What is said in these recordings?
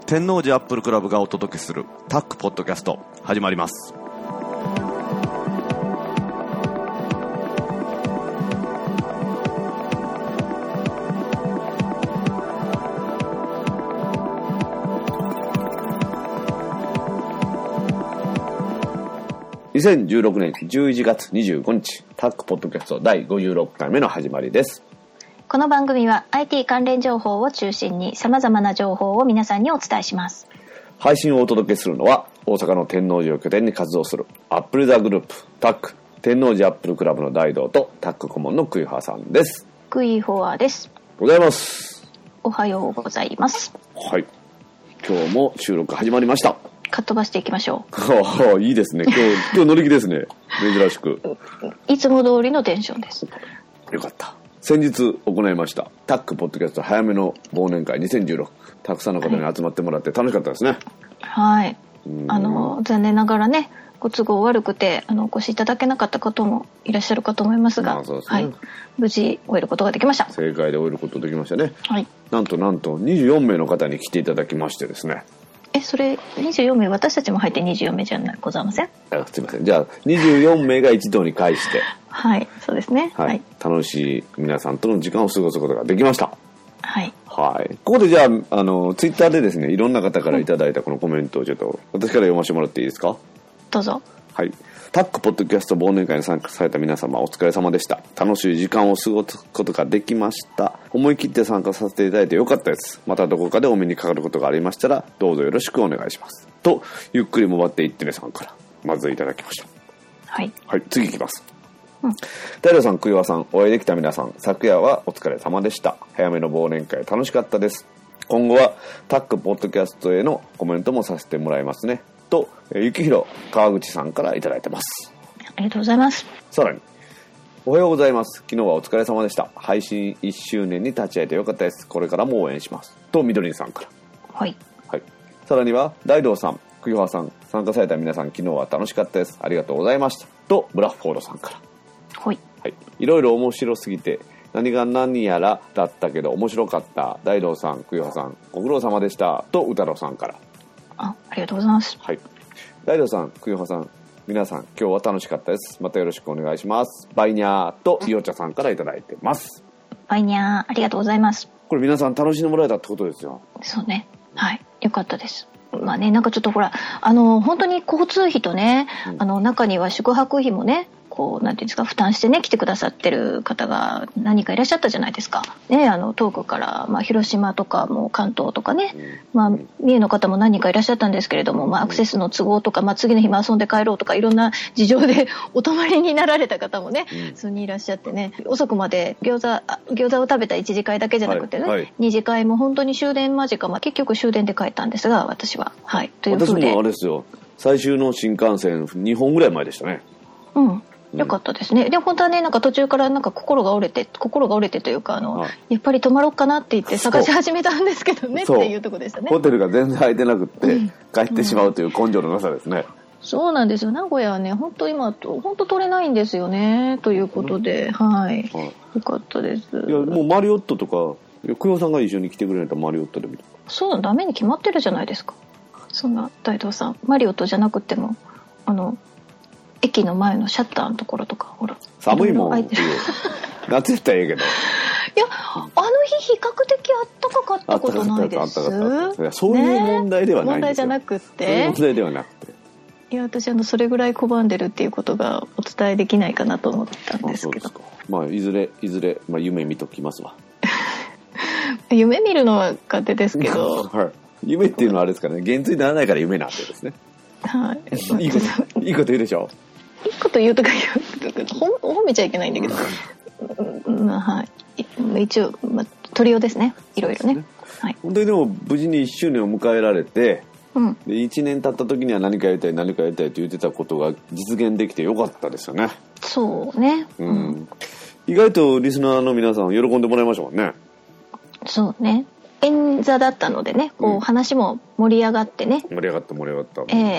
天王寺アップルクラブがお届けするタックポッドキャスト始まります。2016年11月25日タックポッドキャスト第56回目の始まりです。 この番組は IT 関連情報を中心に様々な情報を皆さんにお伝えします。 配信をお届けするのは大阪の天王寺を拠点に活動するアップルザグループタック天王寺アップルクラブの大道とタック顧問のクイハーさんです。 クイフォアです。 ございます。 おはようございます。 はい、今日も収録始まりました。 かっ飛ばしていきましょう。いいですね。今日乗り気ですね。珍しく。 いつも通りのテンションです。 よかった。先日行いましたタックポッドキャスト早めの忘年会2016、たくさんの方に集まってもらって楽しかったですね。 はい。残念ながらね、ご都合悪くてお越しいただけなかった方もいらっしゃるかと思いますが、 そうですね、はい、 無事終えることができました。 正解で終えることができましたね。 はい。 なんと24名の方に来ていただきましてですね。 それ24名、私たちも入って24名じゃございません？ すいません。じゃあ24名が一堂に会してはい、そうですね、 はい、楽しい皆さんとの時間を過ごすことができました。 はい、 はい、ここでじゃあツイッターでですね、いろんな方からいただいたこのコメントをちょっと私から読ませてもらっていいですか？ どうぞ。 はい。タックポッドキャスト忘年会に参加された皆様お疲れ様でした。楽しい時間を過ごすことができました。思い切って参加させていただいてよかったです。またどこかでお目にかかることがありましたらどうぞよろしくお願いします。とゆっくりもばっていってねさんからまずいただきました。 はい。 はい、次いきます。大良さん、クイワさん、お会いできた皆さん、昨夜はお疲れ様でした。早めの忘年会楽しかったです。今後はタックポッドキャストへのコメントもさせてもらいますね。と、ゆきひろ川口さんからいただいてます。 ありがとうございます。 さらに、おはようございます。昨日はお疲れ様でした。配信1周年に立ち会えてよかったです。これからも応援します。と、みどりんさんから。 はい。 はい。さらには、大道さん、クヨハさん、参加された皆さん、昨日は楽しかったです。ありがとうございました。と、ブラッフォードさんから。 はい。 はい。いろいろ面白すぎて、何が何やらだったけど面白かった。大道さん、クヨハさん、ご苦労様でした。と、歌郎さんから。 ありがとうございます。 はい。大道さん、クヨハさん、皆さん、今日は楽しかったです。またよろしくお願いします。バイニャーとイオチャさんからいただいてます。 バイニャー、ありがとうございます。これ皆さん楽しんでもらえたってことですよ。 そうね。はい。よかったです。まあね、なんかちょっとほら、本当に交通費とね、中には宿泊費もね、こうなんていうんですか、負担してね来てくださってる方が何人かいらっしゃったじゃないですか。ね、遠くから、広島とかも関東とかね、三重の方も何人かいらっしゃったんですけれども、アクセスの都合とか、次の日も遊んで帰ろうとかいろんな事情でお泊まりになられた方もね、数人いらっしゃってね、遅くまで餃子を食べた1次会だけじゃなくてね、2次会も本当に終電間近、結局終電で帰ったんですが、私ははいということで、 私もあれですよ、最終の新幹線2本ぐらい前でしたね。 よかったですね。で本当はね、なんか途中からなんか心が折れてというかやっぱり泊まろうかなって言って探し始めたんですけどねっていうところでしたね。 ホテルが全然空いてなくって帰ってしまうという根性のなさですね。 そうなんですよ。名古屋はね、本当今本当取れないんですよねということで、はい、よかったです。 いやもうマリオットとかクヨさんが一緒に来てくれないとマリオットでもそうダメに決まってるじゃないですか。そんな大道さん、マリオットじゃなくても駅の前のシャッターのところとかほら寒いもん夏やったらええけど、 いや日比較的あったかかったことないです。 そういう問題ではないんですよ。問題じゃなくて、 そういう問題ではなくて、 いや私それぐらい拒んでるっていうことがお伝えできないかなと思ったんですけど、 いずれ、夢見ときますわ。 夢見るのは勝手ですけど、 はい、夢っていうのはあれですからね、現実にならないから夢なんでですね。はい、いいこと言うでしょ。 いいこと言うとか褒めちゃいけないんだけど、はい、一応、取りようですね、いろいろね。はい、 本当にでも無事に1周年を迎えられて、で1年経った時には何かやりたいって言ってたことが実現できてよかったですよね。 そうね、 意外とリスナーの皆さん喜んでもらいましたもんね。 そうね、演座だったのでね、こう話も盛り上がってね、 盛り上がった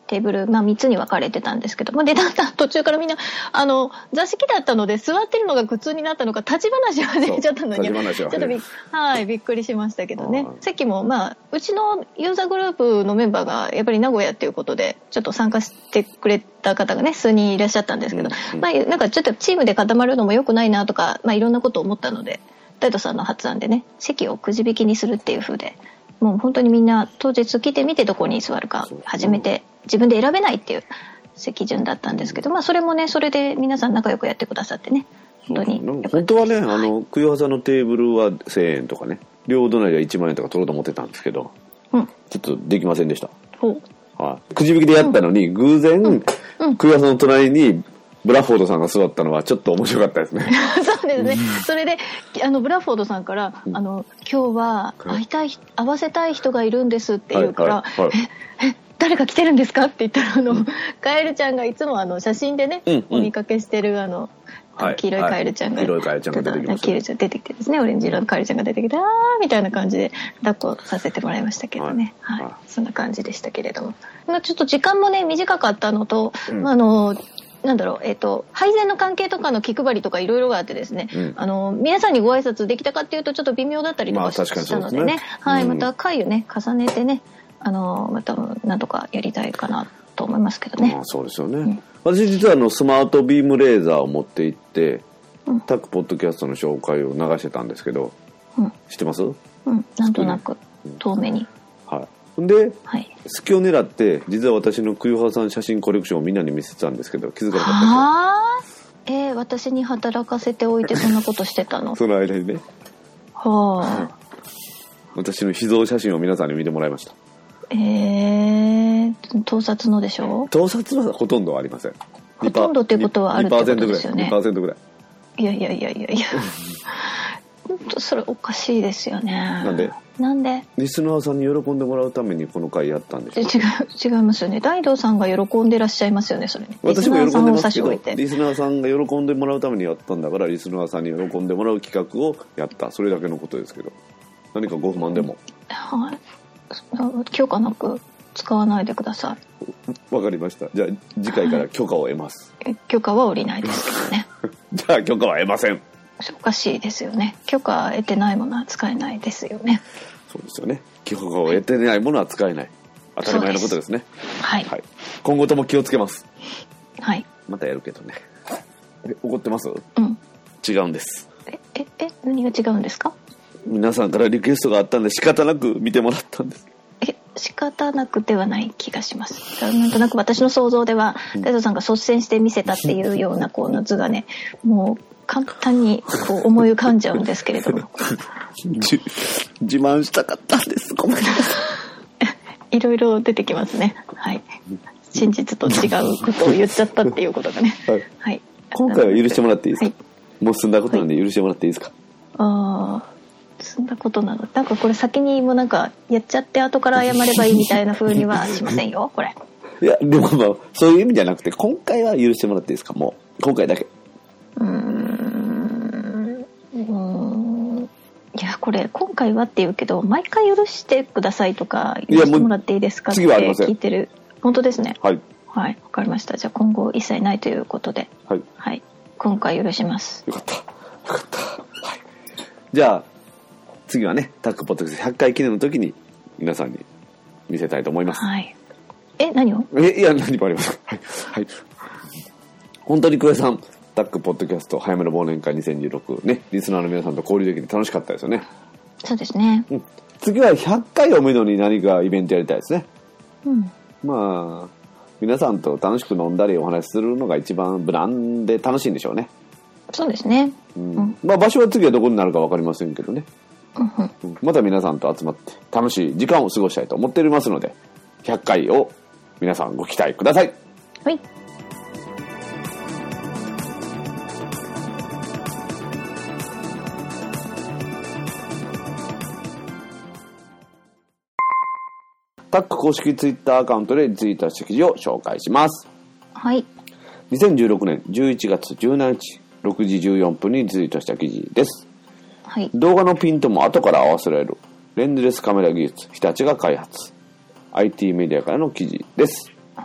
テーブル、3つに分かれてたんですけど、でだんだん途中からみんな座敷だったので座ってるのが苦痛になったのか立ち話が出ちゃったのにちょっとびっくりしましたけどね。席もうちのユーザーグループのメンバーがやっぱり名古屋っていうことでちょっと参加してくれた方がね数人いらっしゃったんですけど、なんかちょっとチームで固まるのも良くないなとか、いろんなことを思ったので大斗さんの発案でね席をくじ引きにするっていう風で、もう本当にみんな当日来てみてどこに座るか初めて自分で選べないっていう席順だったんですけど、それもねそれで皆さん仲良くやってくださってね本当はね、クヨハザのテーブルは1000円とかね両隣は1万円とか取ろうと思ってたんですけど、ちょっとできませんでした。くじ引きでやったのに、偶然、クヨハザの隣にブラフォードさんが座ったのはちょっと面白かったですね。 そうですね。それでブラフォードさんから今日は会わせたい人がいるんですって言うから、誰か来てるんですかって言ったらカエルちゃんがいつも写真でね、お見かけしてる黄色いカエルちゃんが、 黄色いカエルちゃんが出てきました。 黄色いちゃん出てきてですね、オレンジ色のカエルちゃんが出てきてみたいな感じで抱っこさせてもらいましたけどね。そんな感じでしたけれども、ちょっと時間もね短かったのと、なんだろう、配膳の関係とかの気配りとかいろいろがあってですね、皆さんにご挨拶できたかっていうとちょっと微妙だったりとかしたのでね、また回をね重ねてねまたなんとかやりたいかなと思いますけどね。 そうですよね。私実はスマートビームレーザーを持って行って、タックポッドキャストの紹介を流してたんですけど、知ってます？ なんとなく遠目に。 で、隙を狙って実は私のクヨハさん写真コレクションをみんなに見せてたんですけど、気づかなかったですよ。 私に働かせておいてそんなことしてたの？ その間にね。私の秘蔵写真を皆さんに見てもらいました。 盗撮のでしょ？ 盗撮はほとんどありません。 ほとんどってことはあるってことですよね。 2% ぐらい。 いやそれおかしいですよね。なんでリスナーさんに喜んでもらうためにこの回やったんでしょ違いますよね。大道さんが喜んでらっしゃいますよね。それね、 私も喜んでますけど、リスナーさんが喜んでもらうためにやったんだから、リスナーさんに喜んでもらう企画をやった、それだけのことですけど、何かご不満でも、 許可なく使わないでください。わかりました。じゃあ次回から許可を得ます。 許可は下りないですけどね。 じゃあ許可は得ません。 おかしいですよね。許可得てないものは使えないですよね。 そうですよね。許可を得てないものは使えない。当たり前のことですね。はい。今後とも気をつけます。またやるけどね。怒ってます？違うんです。 何が違うんですか？ 皆さんからリクエストがあったんで仕方なく見てもらったんです。 仕方なくではない気がします。なんとなく私の想像では大道さんが率先して見せたっていうような図がね、もう簡単に思い浮かんじゃうんですけれども自慢したかったんです。ごめんなさい。 いろいろ出てきますね。真実と違うことを言っちゃったっていうことがね。 今回は許してもらっていいですか？もう済んだことなんで許してもらっていいですか？ そんなことなの。なんかこれ先にもなんかやっちゃって後から謝ればいいみたいな風にはしませんよこれ。 いやでもそういう意味じゃなくて、今回は許してもらっていいですか？もう今回だけ。 いやこれ今回はって言うけど、毎回許してくださいとか許してもらっていいですかって聞いてる。本当ですね。わかりました。じゃあ今後一切ないということで、今回許します。 よかった。じゃあ次はね、タックポッドキャスト100回記念の時に皆さんに見せたいと思います。 何を？ いや何もありません。本当にクエさん、タックポッドキャスト早めの忘年会2016ね、リスナーの皆さんと交流できて楽しかったですよね。 そうですね。 次は100回をめどに何かイベントやりたいですね。皆さんと楽しく飲んだりお話しするのが一番無難で楽しいんでしょうね。 そうですね。 場所は次はどこになるか分かりませんけどね。また皆さんと集まって楽しい時間を過ごしたいと思っておりますので、100回を皆さんご期待ください。タック公式ツイッターアカウントでリツイートした記事を紹介します。2016年11月17日6時14分にリツイートした記事です。動画のピントも後から合わせられるレンズレスカメラ技術、日立が開発。IT メディアからの記事です。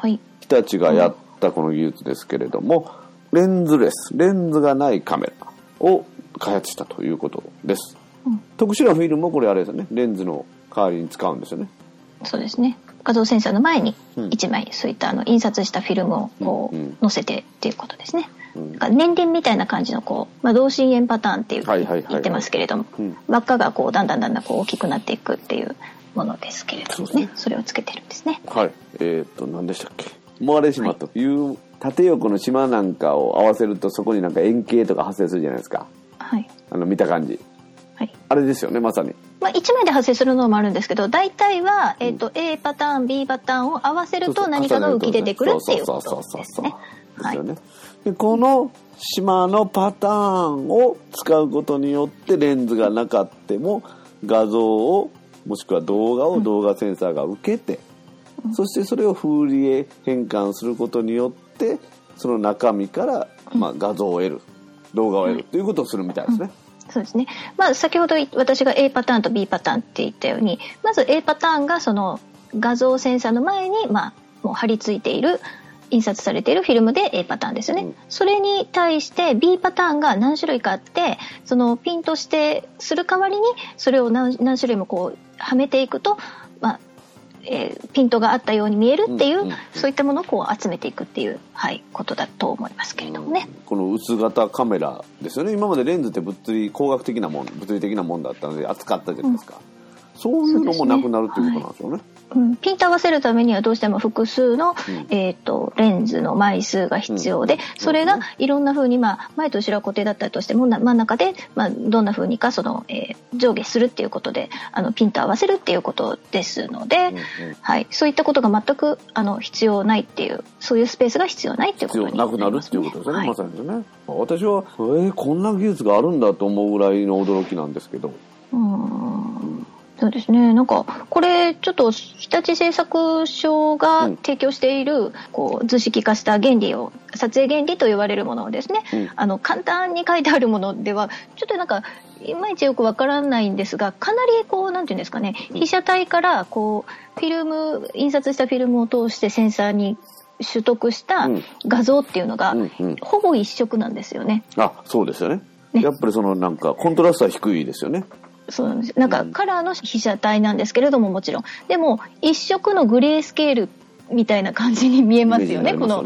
はい、 日立がやったこの技術ですけれども、レンズレス、レンズがないカメラを開発したということです。特殊なフィルムをこれあれですよね、レンズの代わりに使うんですよね。 そうですね。画像センサーの前に1枚、そういった印刷したフィルムをこう載せてっていうことですね。年輪みたいな感じのこう、同心円パターンっていうふうに言ってますけれども、輪っかがこうだんだんこう大きくなっていくっていうものですけれどもね、それをつけてるんですね。 はい。何でしたっけ、モアレ島という縦横の島なんかを合わせると、そこになんか円形とか発生するじゃないですか。 はい。 見た感じ。 はい。 あれですよね、まさに。 1枚で発生するのもあるんですけど、大体は、A パターン B パターンを合わせると何かが浮き出てくるっていうことですね。 はい。でこの島のパターンを使うことによって、レンズがなかっても画像をもしくは動画を動画センサーが受けて、そしてそれをフーリエ変換することによってその中身から、画像を得る、動画を得るということをするみたいですね。 そうですね。先ほど私が A パターンと B パターンって言ったように、まず A パターンがその画像センサーの前に、もう貼り付いている、印刷されているフィルムで A パターンですよね。それに対して B パターンが何種類かあって、そのピンとしてする代わりにそれを何種類もこうはめていくと、ピントがあったように見えるっていう、そういったものをこう集めていくっていう、ことだと思いますけれどもね。 この薄型カメラですよね。今までレンズって工学的なもん、物理的なもんだったので扱ったじゃないですか。そういうのもなくなるっていうことなんですよね。 ピント合わせるためにはどうしても複数の、レンズの枚数が必要で、それがいろんな風に、前と後ろは固定だったとしても真ん中で、どんな風にかその、上下するっていうことでピント合わせるっていうことですので、そういったことが全く必要ないっていう、そういうスペースが必要ないっていうことになりますね。なくなるっていうことですね、まさにですね。私はこんな技術があるんだと思うぐらいの驚きなんですけど。 そうですね。なんかこれちょっと日立製作所が提供しているこう図式化した原理を、撮影原理と言われるものをですね、簡単に書いてあるものではちょっとなんかいまいちよくわからないんですが、かなりこうなんていうんですかね、被写体からこうフィルム、印刷したフィルムを通してセンサーに取得した画像っていうのがほぼ一色なんですよね。 そうですよね。やっぱりそのなんかコントラストは低いですよね。 そうなんです。なんかカラーの被写体なんですけれども、もちろんでも一色のグレースケールみたいな感じに見えますよね。この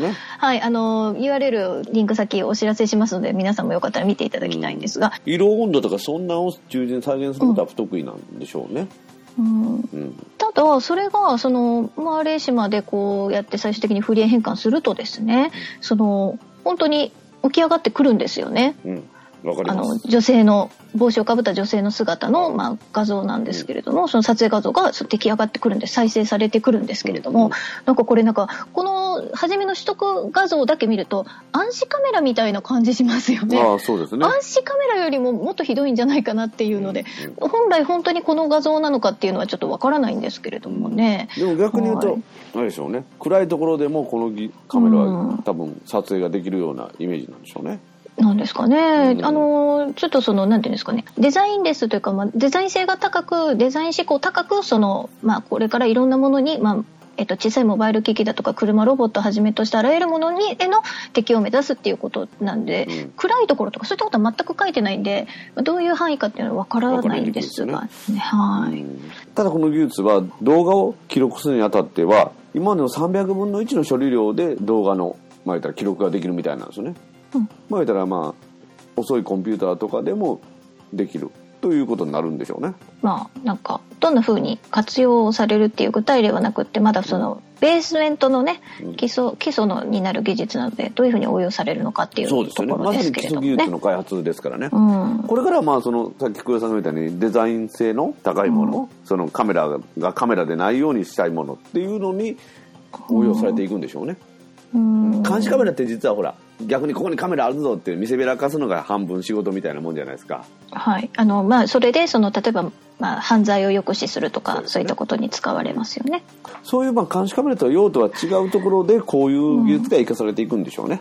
URL リンク先お知らせしますので、皆さんもよかったら見ていただきたいんですが、 色温度とかそんなを忠実に再現することは不得意なんでしょうね。 ただそれがそのマーレー島でこうやって最終的にフリエ変換するとですね、その本当に起き上がってくるんですよね。女性の帽子をかぶった女性の姿の、画像なんですけれども、その撮影画像が出来上がってくるんで再生されてくるんですけれども、なんかこれこの初めの取得画像だけ見ると暗視カメラみたいな感じしますよね。 そうですね。 暗視カメラよりももっとひどいんじゃないかなっていうので、本来本当にこの画像なのかっていうのはちょっとわからないんですけれどもね。 でも逆に言うと、あれでしょうね、暗いところでもこのカメラは多分撮影ができるようなイメージなんでしょうね。 なんですかね。ちょっとそのなんていうんですかね、デザインレスというか、デザイン性が高く、デザイン思考高く、そのこれからいろんなものに小さいモバイル機器だとか車ロボットをはじめとしたあらゆるものへの適用を目指すっていうことなんで、暗いところとかそういったことは全く書いてないんで、どういう範囲かっていうのは分からないんですが、 ただこの技術は動画を記録するにあたっては今までの300分の1の処理量で動画の記録ができるみたいなんですよね。言ったら遅いコンピューターとかでもできるということになるんでしょうね。 なんかどんな風に活用されるっていう具体例はなくって、まだそのベースメントのね、基礎になる技術なので、どういう風に応用されるのかっていうところですけれどもね。まさに基礎技術の開発ですからね。これからはそのさっき黒田さんが言ったようにデザイン性の高いもの、そのカメラがカメラでないようにしたいものっていうのに応用されていくんでしょうね。監視カメラって実はほら逆にここにカメラあるぞって見せびらかすのが半分仕事みたいなもんじゃないですか。 それで例えば犯罪を抑止するとか、そういったことに使われますよね。 そういう監視カメラとは用途は違うところでこういう技術が生かされていくんでしょうね。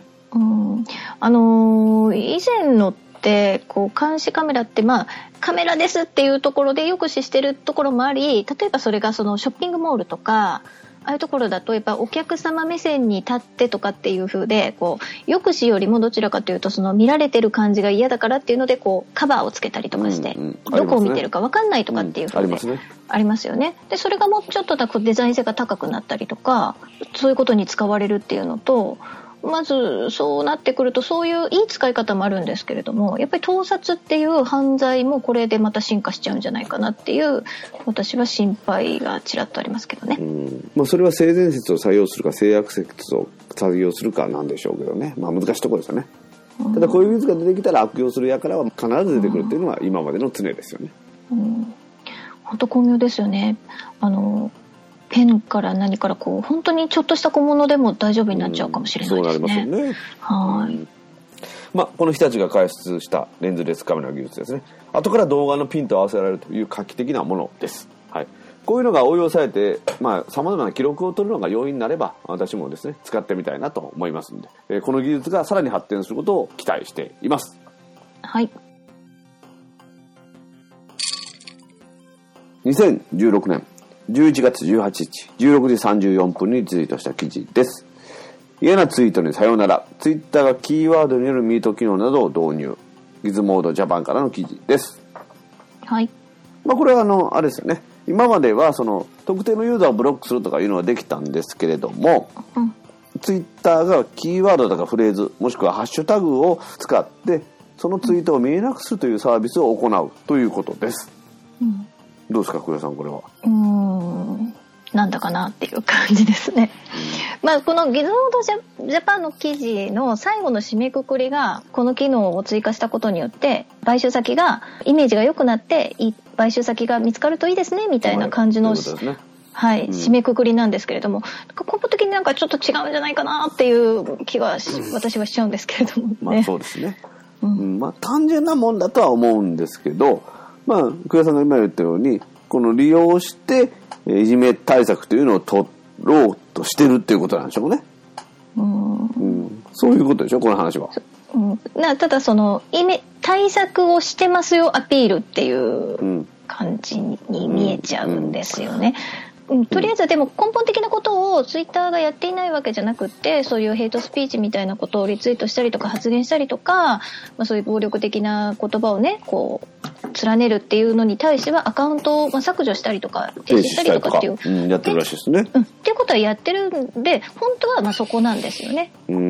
以前のって監視カメラってカメラですっていうところで抑止してるところもあり、例えばそれがそのショッピングモールとかああいうところだとやっぱお客様目線に立ってとかっていう風でこう抑止よりもどちらかというとその見られてる感じが嫌だからっていうのでこうカバーをつけたりとかして、どこを見てるか分かんないとかっていう風でありますよね。でそれがもうちょっとデザイン性が高くなったりとかそういうことに使われるっていうのと、まずそうなってくるとそういういい使い方もあるんですけれども、やっぱり盗撮っていう犯罪もこれでまた進化しちゃうんじゃないかなっていう私は心配がちらっとありますけどね。 それは性善説を採用するか性悪説を採用するかなんでしょうけどね、難しいところですよね。ただこういう技術が出てきたら悪用する輩は必ず出てくるっていうのは今までの常ですよね。 本当巧妙ですよね。ペンから何からこう本当にちょっとした小物でも大丈夫になっちゃうかもしれないですね。 そうなりますよね。はい。この日立が開発したレンズレスカメラの技術ですね。後から動画のピンと合わせられるという画期的なものです。はい。こういうのが応用されて、さまざまな記録を取るのが容易になれば、私もですね使ってみたいなと思いますので、この技術がさらに発展することを期待しています。 はい。 2016年11月18日16時34分にツイートした記事です。嫌なツイートにさようなら、ツイッターがキーワードによるミート機能などを導入、ギズモードジャパンからの記事です。 はい。 これはあれですよね、今まではその特定のユーザーをブロックするとかいうのはできたんですけれども、ツイッターがキーワードとかフレーズもしくはハッシュタグを使ってそのツイートを見えなくするというサービスを行うということです。どうですか久谷さん、これは。 なんだかなっていう感じですね。このギズモードジャパンの記事の最後の締めくくりがこの機能を追加したことによって買収先がイメージが良くなって買収先が見つかるといいですねみたいな感じの、締めくくりなんですけれども、根本的になんかちょっと違うんじゃないかなっていう気が私はしちゃうんですけれどもね。 そうですね。単純なもんだとは思うんですけど、久谷さんが今言ったようにこの利用していじめ対策というのを取ろうとしてるっていうことなんでしょうね。そういうことでしょこの話は。 ただその対策をしてますよアピールっていう感じに見えちゃうんですよね。とりあえずでも根本的なことをツイッターがやっていないわけじゃなくって、そういうヘイトスピーチみたいなことをリツイートしたりとか発言したりとか、そういう暴力的な言葉をねこう連ねるっていうのに対してはアカウントを削除したりとか停止したりとかっていうやってるらしいですね。 っていうことはやってるんで本当はそこなんですよね。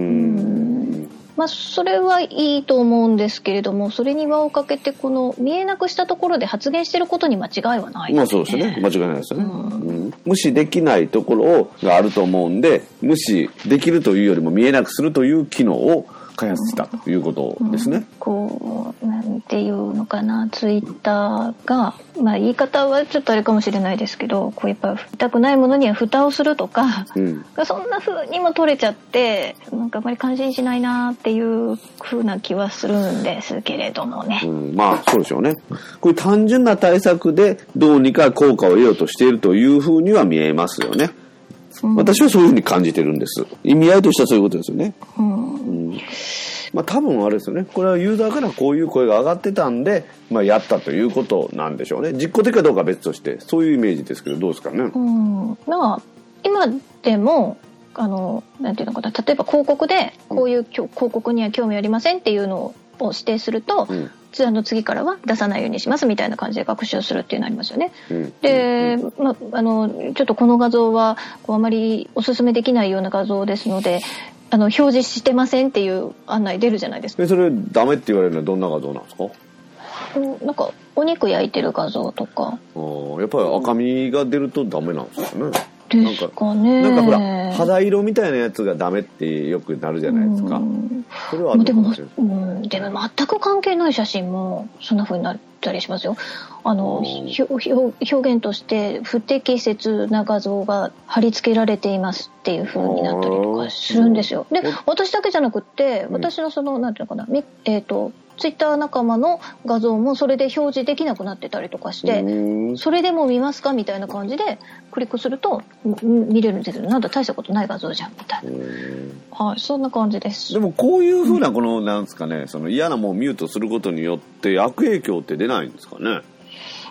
それはいいと思うんですけれども、それに輪をかけてこの見えなくしたところで発言してることに間違いはないですね。 そうですね、間違いないですよね。無視できないところがあると思うんで、無視できるというよりも見えなくするという機能を開発したということですね。 なんていうのかな、ツイッターが、言い方はちょっとあれかもしれないですけど、やっぱ痛くないものには蓋をするとか、そんな風にも取れちゃってなんかあまり感心しないなっていう風な気はするんですけれどもね。 そうでしょうね。こういう単純な対策でどうにか効果を得ようとしているという風には見えますよね。私はそういう風に感じてるんです。意味合いとしてはそういうことですよね。多分あれですよね、これはユーザーからこういう声が上がってたんで、やったということなんでしょうね。実行的かどうかは別としてそういうイメージですけど、どうですかね。 今でもなんていうのかな、例えば広告でこういう広告には興味ありませんっていうのを指定すると、次からは出さないようにしますみたいな感じで学習するっていうのありますよね。で、ちょっとこの画像はあまりおすすめできないような画像ですので表示してませんっていう案内出るじゃないですか。 それダメって言われるのはどんな画像なんですか？ なんかお肉焼いてる画像とか。 やっぱり赤みが出るとダメなんですかね。 ですかね。 なんかほら肌色みたいなやつがダメってよくなるじゃないですか。それはでも全く関係ない写真もそんな風になったりしますよ。表現として不適切な画像が貼り付けられていますっていう風になったりとかするんですよ。で、私だけじゃなくって私のなんていうのかな、ツイッター仲間の画像もそれで表示できなくなってたりとかして、それでも見ますかみたいな感じでクリックすると見れるんですけど、なんだ大したことない画像じゃんみたいな。そんな感じです。 でもこういう風ななんですかね、その嫌なもんをミュートすることによって悪影響って出ないんですかね。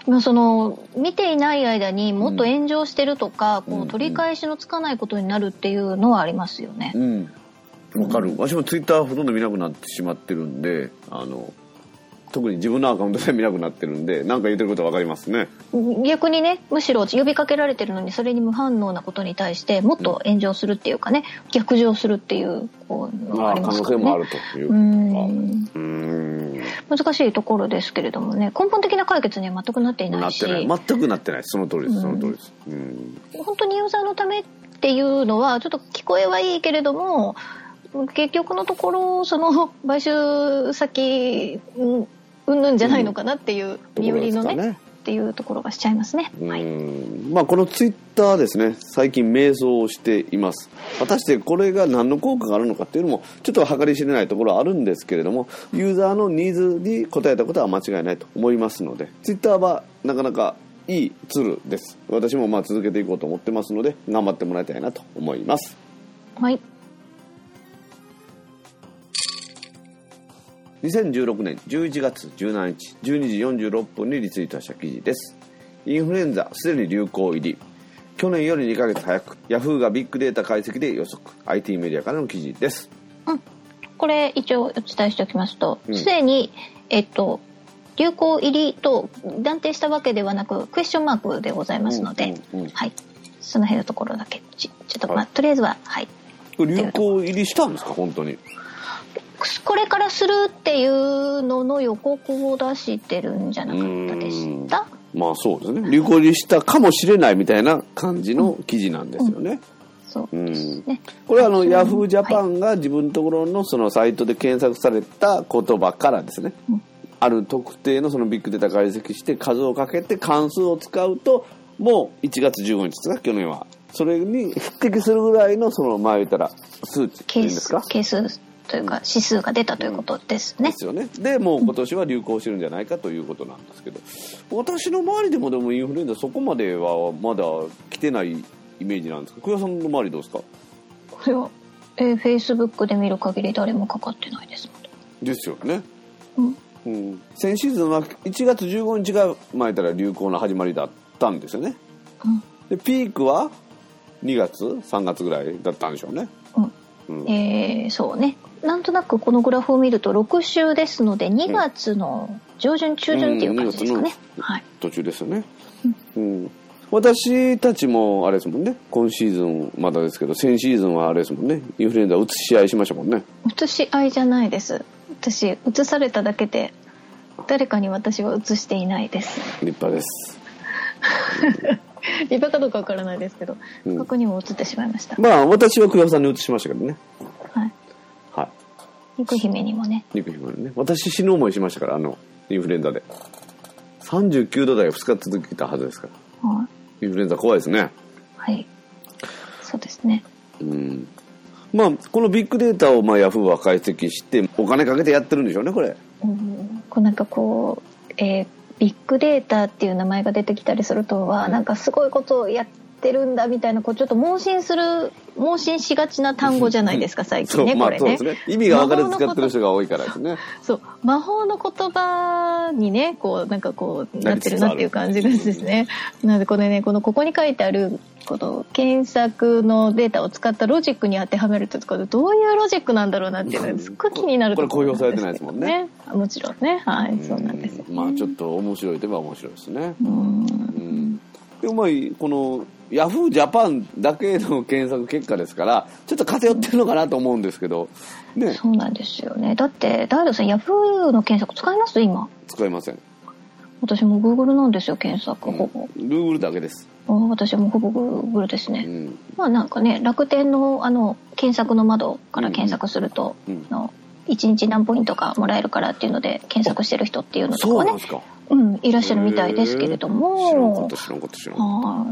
その見ていない間にもっと炎上してるとか、こう取り返しのつかないことになるっていうのはありますよね。 わかる。私もツイッターほとんど見なくなってしまってるんで、特に自分のアカウントで見なくなってるんで、なんか言ってることわかりますね。 逆にね、むしろ呼びかけられてるのにそれに無反応なことに対してもっと炎上するっていうかね、逆上するっていうのがありますからね。 可能性もあるというか。難しいところですけれどもね、根本的な解決には全くなっていないし。 全くなってない。その通りです。その通りです。 本当にユーザーのためっていうのはちょっと聞こえはいいけれども、結局のところその買収先うんぬんじゃないのかなっていう身寄りのねっていうところがしちゃいますね。 まあこのツイッターですね、最近迷走をしています。果たしてこれが何の効果があるのかっていうのもちょっと計り知れないところはあるんですけれども、ユーザーのニーズに応えたことは間違いないと思いますので、ツイッターはなかなかいいツールです。私もまあ続けていこうと思ってますので、頑張ってもらいたいなと思います。 はい。 2016年11月17日12時46分にリツイートした記事です。インフルエンザすでに流行入り、去年より2ヶ月早く、ヤフーがビッグデータ解析で予測。 IT メディアからの記事です。 これ一応お伝えしておきますと、すでに流行入りと断定したわけではなくクエスチョンマークでございますので、はい、その辺のところだけちょっととりあえずは流行入りしたんですか、本当に。 これからするっていうのの予告を出してるんじゃなかったでした？ まあそうですね、流行入りしたかもしれないみたいな感じの記事なんですよね。 そうですね。 これはヤフージャパンが自分のところのそのサイトで検索された言葉からですね、ある特定のそのビッグデータ解析して数をかけて関数を使うと、もう1月15日ですか、去年はそれに匹敵するぐらいのその言ったら数値っていうんですか、 係数というか指数が出たということですね。 ですよね。でもう今年は流行してるんじゃないかということなんですけど、私の周りでもインフルエンザそこまではまだ来てないイメージなんですけど、久谷さんの周りどうですか？ これはFacebook で見る限り誰もかかってないですので。 ですよね。先シーズンは1月15日が前から流行の始まりだったんですよね。でピークは2月3月ぐらいだったんでしょうね。 そうね、なんとなくこのグラフを見ると6週ですので2月の上旬中旬っていう感じですかね。 途中ですよね。私たちもあれですもんね、今シーズンまだですけど、先シーズンはあれですもんね、インフルエンザ移し合いしましたもんね。 移し合いじゃないです。私移されただけで誰かに私は移していないです。 立派です。 立派かどうかわからないですけど、過去にも移ってしまいました。 まあ私は久谷さんに移しましたけどね。 肉姫にもね。 肉姫にね。私死ぬ思いしましたから、インフルエンザで39度台を2日続けたはずですから。インフルエンザ怖いですね。 はい。そうですね。 まあこのビッグデータをヤフーは解析してお金かけてやってるんでしょうね、これ。 なんかこう、ビッグデータっていう名前が出てきたりするとは、なんかすごいことをやってるんだみたいな、ちょっと盲信しがちな単語じゃないですか、最近ね。これね。そうですね。 意味が分かれて使ってる人が多いからですね。 そう、魔法の言葉にね、なんかなってるなっていう感じですね。なのでこれね、ここに書いてあるこの検索のデータを使ったロジックに当てはめるとか、どういうロジックなんだろうなっていうのがすっごい気になるところなんですけどね。これ公表されてないですもんね。もちろんね、はい、そうなんですよ、ね。 ちょっと面白いといえば面白いですね。でもこのヤフージャパンだけの検索結果ですから、ちょっと偏ってるのかなと思うんですけど、ね。 そうなんですよね。だってダイドさん、ヤフーの検索使います？今使いません。 私も Google なんですよ、検索。ほぼ Google だけです。 私もほぼ Google ですね。なんかね、楽天の検索の窓から検索すると、1日何ポイントかもらえるからっていうので検索してる人っていうのとかはね、いらっしゃるみたいですけれども、 知らんかった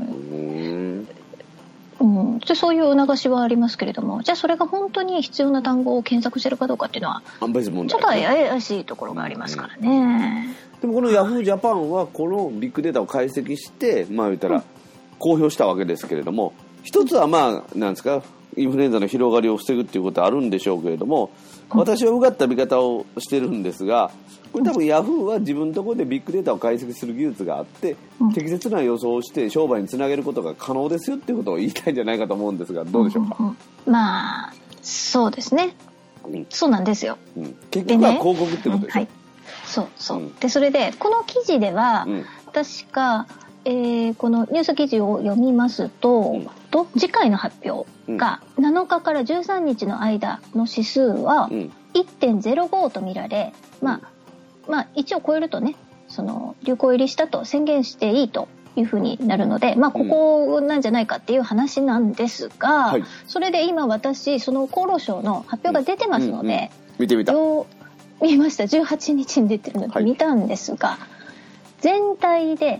でそういう促しはありますけれども、じゃあそれが本当に必要な単語を検索してるかどうかっていうのはちょっと怪しいところがありますからね。 でもこのヤフージャパンはこのビッグデータを解析して言ったら公表したわけですけれども、一つはなんですか、 インフルエンザの広がりを防ぐっていうことはあるんでしょうけれども、私はうがった見方をしてるんですが、これ多分ヤフーは自分のところでビッグデータを解析する技術があって、適切な予想をして商売につなげることが可能ですよっていうことを言いたいんじゃないかと思うんですが、どうでしょうか。 まあそうですね、そうなんですよ、 結局は広告ってことでしょ、 はい、そう、でそれでこの記事では、確か、このニュース記事を読みますと、次回の発表が7日から13日の間の指数は 1.05 と見られ、まあ1を超えるとね、その流行入りしたと宣言していいというふうになるので、ここなんじゃないかっていう話なんですが、それで今私その厚労省の発表が出てますので、見ました。18日に出てるので見たんですが、全体で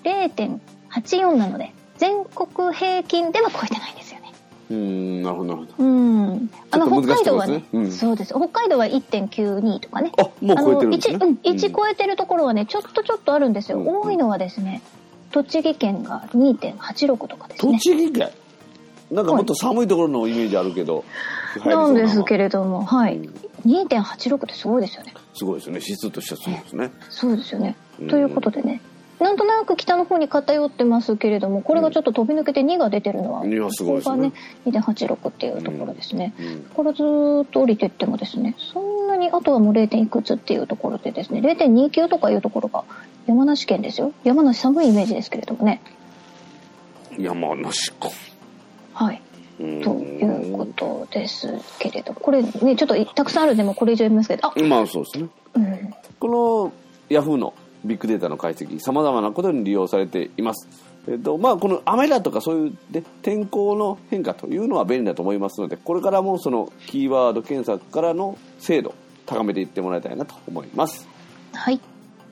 0.84 なので全国平均では超えてないんですよね。 なるほどなるほど。 北海道はね、そうです。北海道は 1.92 とかね。 もう超えてるんですね。 1超えてるところはね、ちょっとあるんですよ。多いのはですね、栃木県が 2.86 とかですね。 栃木県なんかもっと寒いところのイメージあるけど、 なんですけれども、2.86 ってすごいですよね。 すごいですよね。指数としてはすごいですね。 そうですよね。ということでね、なんとなく北の方に偏ってますけれども、これがちょっと飛び抜けて2が出てるのは、 すごいですね。 2.86 っていうところですね。これずーっと降りていってもですね、そんなに、あとはもう 0. いくつっていうところでですね、 0.29 とかいうところが山梨県ですよ。山梨寒いイメージですけれどもね。 山梨か。 はい。ということですけれど、これね、ちょっとたくさんあるんで、もこれ以上読みますけど、 そうですね。このヤフーのビッグデータの解析、さまざまなことに利用されています。この雨だとかそういう、天候の変化というのは便利だと思いますので、これからもそのキーワード検索からの精度高めていってもらいたいなと思います。 はい。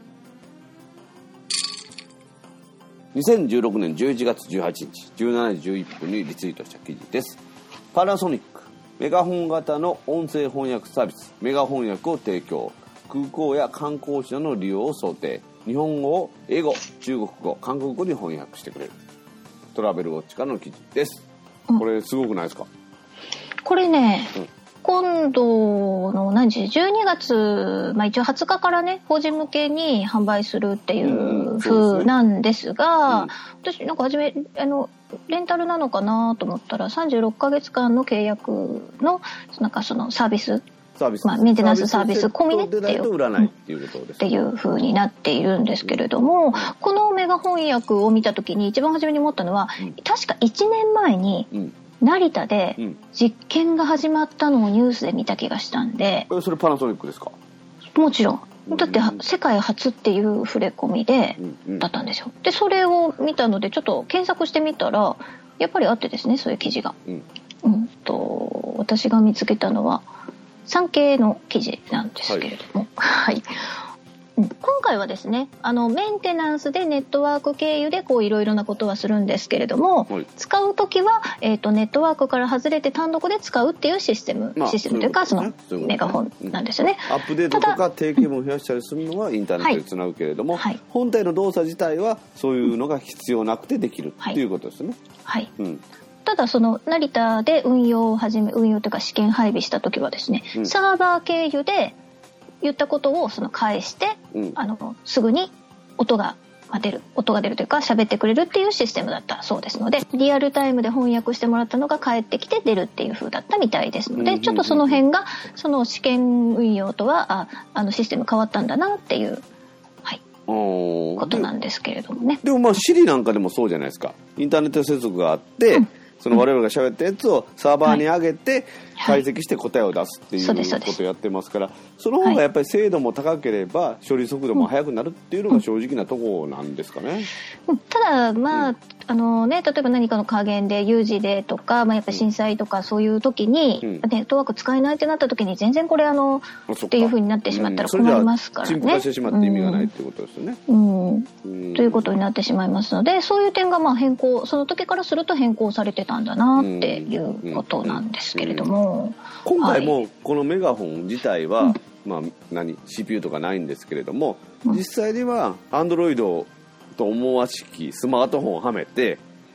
2016年11月18日17時11分にリツイートした記事です。パナソニックメガホン型の音声翻訳サービスメガ翻訳を提供。空港や観光地などの利用を想定。日本語を英語、中国語、韓国語に翻訳してくれる。トラベルウォッチからの記事です。これすごくないですか？ これね、今度の何時12月、一応20日からね、法人向けに販売するっていう風なんですが、私なんか初めレンタルなのかなと思ったら、36ヶ月間の契約のなんかそのサービス、メンテナンスサービス込みねっていう風になっているんですけれども、このメガ翻訳を見た時に一番初めに思ったのは、確か1年前に成田で実験が始まったのをニュースで見た気がしたんで。 それパナソニックですか？ もちろん。だって世界初っていう触れ込みでだったんですよ。でそれを見たのでちょっと検索してみたらやっぱりあってですね、そういう記事が。私が見つけたのは産経の記事なんですけれども、今回はですね、メンテナンスでネットワーク経由でこういろいろなことはするんですけれども、使うときは、ネットワークから外れて単独で使うっていうシステムというか、そのメガホンなんですよね。 アップデートとか定型文を増やしたりするのはインターネットでつなぐけれども、本体の動作自体はそういうのが必要なくてできるっていうことですね。ただその成田で運用というか試験配備した時はですね、サーバー経由で言ったことをその返して、すぐに音が出るというか喋ってくれるっていうシステムだったそうですので、リアルタイムで翻訳してもらったのが返ってきて出るっていう風だったみたいですので、ちょっとその辺がその試験運用とはシステム変わったんだなっていうことなんですけれどもね。 でもSiriなんかでもそうじゃないですか。インターネット接続があって、その我々が喋ったやつをサーバーに上げて解析して答えを出すっていうことをやってますから、その方がやっぱり精度も高ければ処理速度も速くなるっていうのが正直なところなんですかね。 ただ例えば何かの加減で有事でとか、やっぱり震災とかそういう時に、ネットワーク使えないってなった時に全然これっていう風になってしまったら困りますからね。 沈下してしまって意味がないっていうことですよね。 ということになってしまいますので、そういう点がその時からすると変更されてたんだなっていうことなんですけれども、 今回もこのメガホン自体は、CPU とかないんですけれども、実際には Android と思わしきスマートフォンをはめて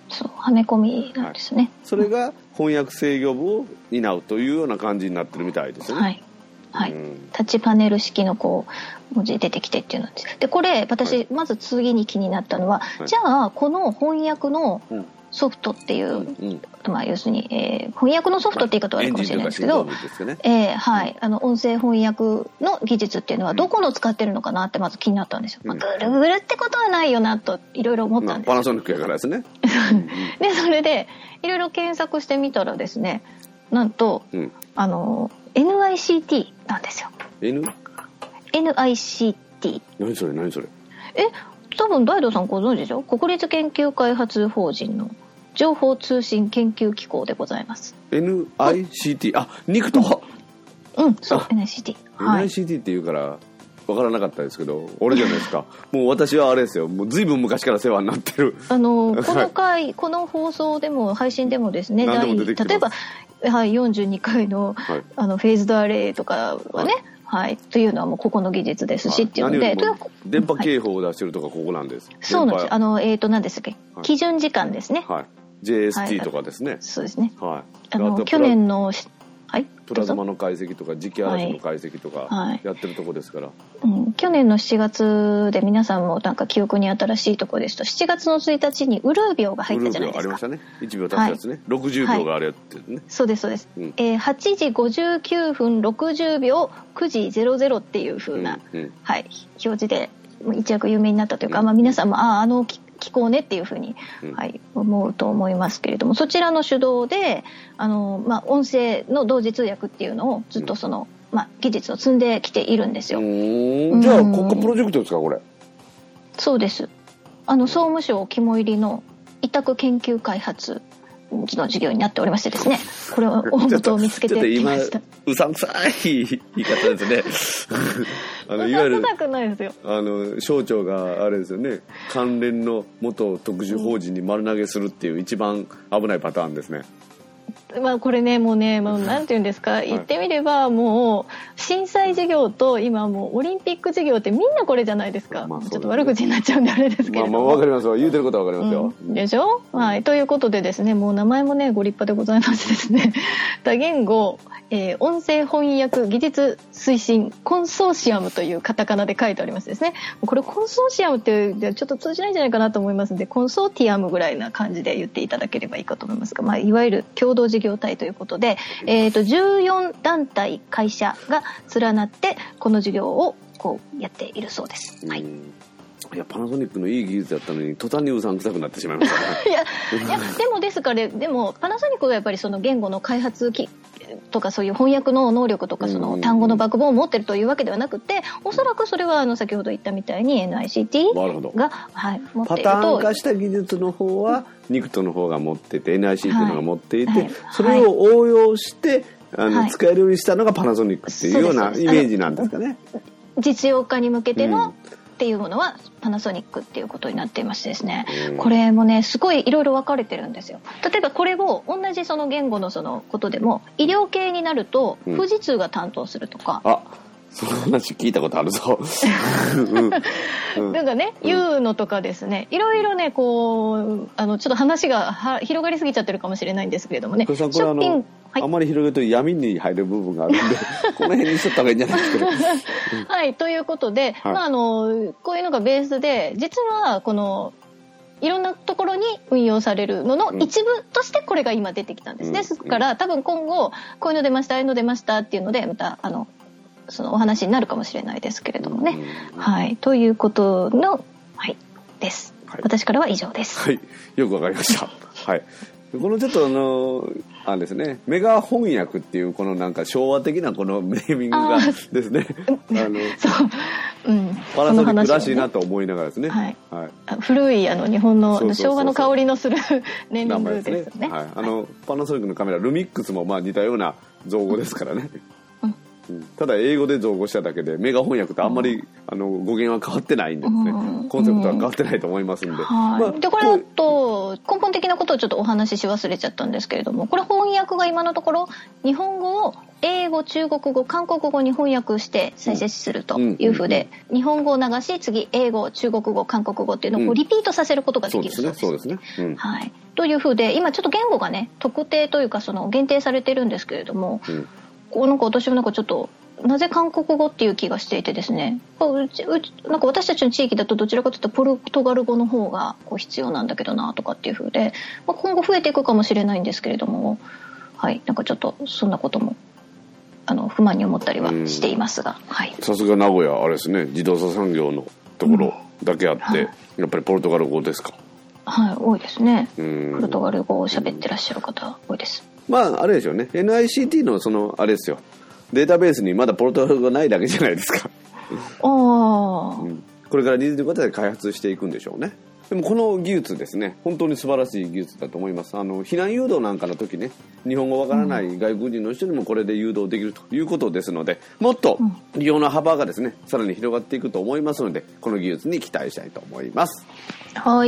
そうはめ込みなんですね、 それが翻訳制御部を担うというような感じになってるみたいですよね。 はいはい、タッチパネル式のこう文字出てきてっていうのです。でこれ私、まず次に気になったのは、じゃあこの翻訳のソフトっていう、まあ、要するに、翻訳のソフトって言い方はあるかもしれないんですけど、はい、音声翻訳の技術っていうのはどこの使ってるのかなってまず気になったんですよ。まあ、ぐるぐるってことはないよなといろいろ思ったんですよ、 パナソニックやからですねでそれでいろいろ検索してみたらですね、なんと、NICT なんですよ。NICT。 何それ何それ。 多分大道さんご存知でしょ。国立研究開発法人の情報通信研究機構でございます。 NICT、あ、ニクト。 そう、NICT。 NICT って言うから分からなかったですけど、俺じゃないですか。もう私はあれですよ。もう随分昔から世話になってる。 この回、この放送でも配信でもですね、例えば、はい、42回の、フェーズドアレイとかはね、はい、というのはもうここの技術ですし、っていうので、 電波警報を出してるとかここなんです。 そうなんです。何ですっけ、基準時間ですね。 はい。JST とかですね。 そうですね。 はい。 去年のプラズマの解析とか磁気嵐の解析とかやってるとこですから、 去年の7月で皆さんもなんか記憶に新しいところですと、7月の1日にウルー秒が入ったじゃないですか。 ありましたね。1秒経つやつね、60秒があれやってるね、 そうですそうです、8時59分60秒9時00っていう風な、表示で一躍有名になったというか、皆さんも聞こうねっていうふうに、思うと思いますけれども、そちらの主導で音声の同時通訳っていうのをずっとその、技術を積んできているんですよ。 じゃあ国家プロジェクトですかこれ。そうです。総務省肝入りの委託研究開発の授業になっておりましてですね、これを大元を見つけてきました。 うさんくさい言い方ですねいわゆる省庁があれですよね、関連の元特殊法人に丸投げするっていう一番危ないパターンですね。 これね、もうなんていうんですか、言ってみればもう震災事業と今もうオリンピック事業ってみんなこれじゃないですか。ちょっと悪口になっちゃうんであれですけれども、 わかりますよ、言うてることはわかりますよ、 でしょ、ということでですね、もう名前もねご立派でございましてですね多言語、音声翻訳技術推進コンソーシアムというカタカナで書いてありますですね。これコンソーシアムってちょっと通じないんじゃないかなと思いますので、コンソーティアムぐらいな感じで言っていただければいいかと思いますが、いわゆる共同事業体ということで、14団体会社が連なってこの事業をこうやっているそうです。 いやパナソニックのいい技術だったのに途端にうさんくさくなってしまいましたねいやでもですから、でもパナソニックがやっぱりその言語の開発とかそういう翻訳の能力とかその単語のバックボーンを持ってるというわけではなくて、おそらくそれは先ほど言ったみたいに NICT が、持っていると。 パターン化した技術の方はニクトの方が持ってて NICT の方が持っていて、それを応用して使えるようにしたのがパナソニックっていうようなイメージなんですかね。 実用化に向けての、っていうものはパナソニックっていうことになっていましてですね、これもねすごいいろいろ分かれてるんですよ。例えばこれを同じその言語のそのことでも医療系になると富士通が担当するとか、 その話聞いたことあるぞなんかね、いうのとかですね、いろいろねこうちょっと話が広がりすぎちゃってるかもしれないんですけれどもね、 ショッピングあんまり広げると闇に入る部分があるんでこの辺にしとった方がいいんじゃないですかねということで、こういうのがベースで、実はこのいろんなところに運用されるのの一部としてこれが今出てきたんですね。ですから多分今後こういうの出ました、ああいうの出ましたっていうのでまたそのお話になるかもしれないですけれどもね。ということのです。私からは以上です。 よくわかりました。このちょっとですね、メガ翻訳っていうこのなんか昭和的なこのネーミングがですねパナソニックらしいなと思いながらですね、 古い日本の昭和の香りのするネーミングですね。 パナソニックのカメラルミックスも似たような造語ですからねただ英語で造語しただけでメガ翻訳とあんまり語源は変わってないんですね。コンセプトは変わってないと思いますんで、 でこれだと根本的なことをちょっとお話しし忘れちゃったんですけれども、これ翻訳が今のところ日本語を英語、中国語、韓国語に翻訳して再生するという風で、日本語を流し、次英語、中国語、韓国語っていうのをこうリピートさせることができるそうです。 そうですね。 はい。という風で、今ちょっと言語がね、特定というかその限定されてるんですけれども、なんか私もなんかちょっとなぜ韓国語っていう気がしていてですね、なんか私たちの地域だとどちらかというとポルトガル語の方がこう必要なんだけどなとかっていう風で、今後増えていくかもしれないんですけれども、はい、なんかちょっとそんなことも不満に思ったりはしていますが、はい。 さすが名古屋あれですね、自動車産業のところだけあって、はい、やっぱりポルトガル語ですか。 はい、多いですね。ポルトガル語を喋ってらっしゃる方多いです。 あれでしょうね、 NICT のあれですよ、データベースにまだポルトガル語がないだけじゃないですかこれからニーズの方で開発していくんでしょうね。でもこの技術ですね、本当に素晴らしい技術だと思います。避難誘導なんかの時ね、日本語わからない外国人の人にもこれで誘導できるということですので、もっと利用の幅がですね、さらに広がっていくと思いますので、この技術に期待したいと思います。 はい。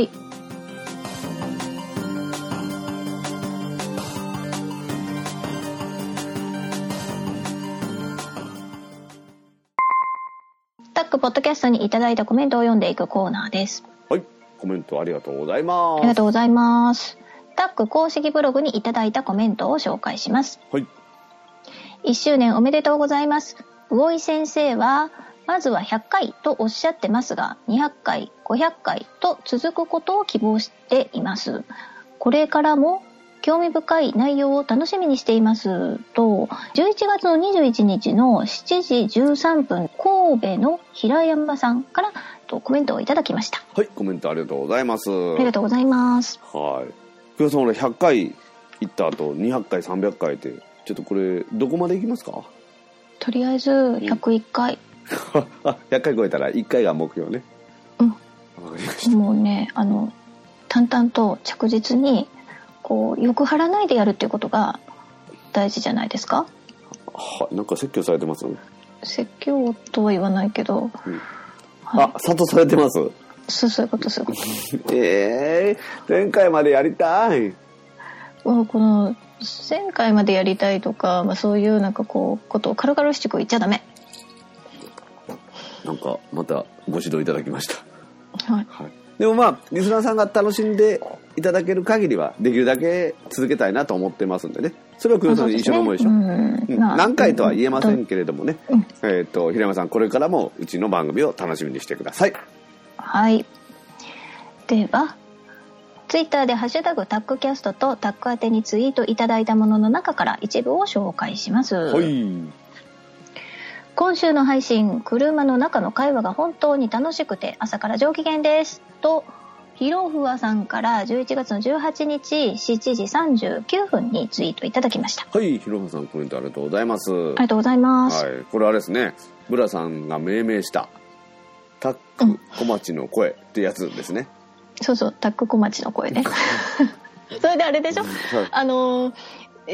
タックポッドキャストにいただいたコメントを読んでいくコーナーです。 はい、コメントありがとうございます。 ありがとうございます。タック公式ブログにいただいたコメントを紹介します。 はい。 1周年おめでとうございます。魚井先生はまずは100回とおっしゃってますが、200回、500回と続くことを希望しています。これからも興味深い内容を楽しみにしていますと、11月の21日の7時13分、神戸の平山さんからコメントをいただきました。 はい、コメントありがとうございます。 ありがとうございます。 はい。福田さん、俺100回行った後、200回、300回って、ちょっとこれ、どこまで行きますか？ とりあえず101回。 100回超えたら1回が目標ね。 うん。わかりました。もうね、淡々と着実に、欲張らないでやるっていうことが大事じゃないですか。 なんか説教されてます？ 説教とは言わないけど、 はい、諭されてます？ そういうことそういうこと 1000回までやりたい。 この1000回までやりたいとか、そういうなんかことを軽々しく言っちゃダメ。 なんかまたご指導いただきました。 はい。 でもリスナーさんが楽しんでいただける限りはできるだけ続けたいなと思ってますんでね。それは黒田さんと一緒の思いでしょ。何回とは言えませんけれどもね、平山さん、これからもうちの番組を楽しみにしてください。 はい。ではツイッターでハッシュタグタックキャストとタック宛てにツイートいただいたものの中から一部を紹介します。 はい。 今週の配信、車の中の会話が本当に楽しくて朝から上機嫌ですと、ひろふわさんから11月の18日7時39分にツイートいただきました。 はい、ひろふわさん、コメントありがとうございます。ありがとうございます。 はい、これあれですね、ブラさんが命名したタック小町の声ってやつですね。 そう、タック小町の声ね。それであれでしょ、はい、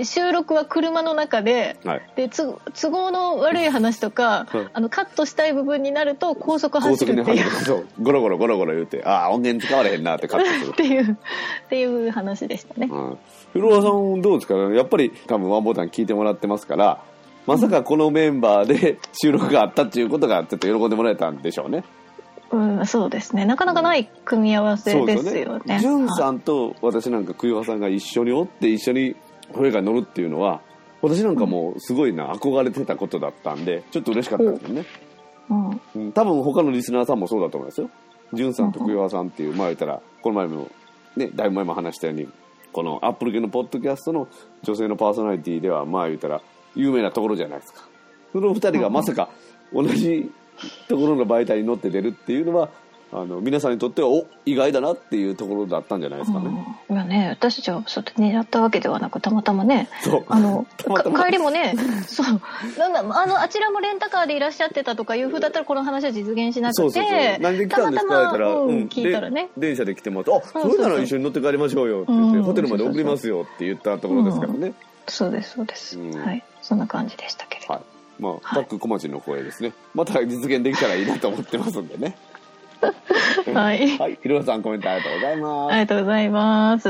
収録は車の中で、はい、で都合の悪い話とか、はい、カットしたい部分になると高速走るっていう、 そうゴロゴロ言うて、音源使われへんなってカットするっていう話でしたね。 ひろわさんどうですか？やっぱり多分ワンボタン聞いてもらってますから、まさかこのメンバーで収録があったっていうことがちょっと喜んでもらえたんでしょうね。 そうですね、なかなかない組み合わせですよね。 じゅんさんと私なんか栗原さんが一緒におって一緒に声が乗るっていうのは、私なんかもうすごい憧れてたことだったんで、ちょっと嬉しかったですよね。多分他のリスナーさんもそうだと思いますよ。じゅんさんと栗原さんっていう、言ったらこの前もね、だいぶ前も話したように、このアップル系のポッドキャストの女性のパーソナリティでは言ったら有名なところじゃないですか。その二人がまさか同じところの媒体に乗って出るっていうのは、皆さんにとっては意外だなっていうところだったんじゃないですかね。 いやね、私たちはそう狙ったわけではなく、たまたまね、帰りもね、そうあちらもレンタカーでいらっしゃってたとかいう風だったらこの話は実現しなくて、 何で来たんですかって言ったら、 聞いたらね、 電車で来てもらって、それなら一緒に乗って帰りましょうよって言って、ホテルまで送りますよって言ったところですからね。 そうです、はい、そんな感じでしたけれど。 はい、タック小町の声ですね。また実現できたらいいなと思ってますんでね。 はい。 はい。ひろさんコメントありがとうございます。 ありがとうございます。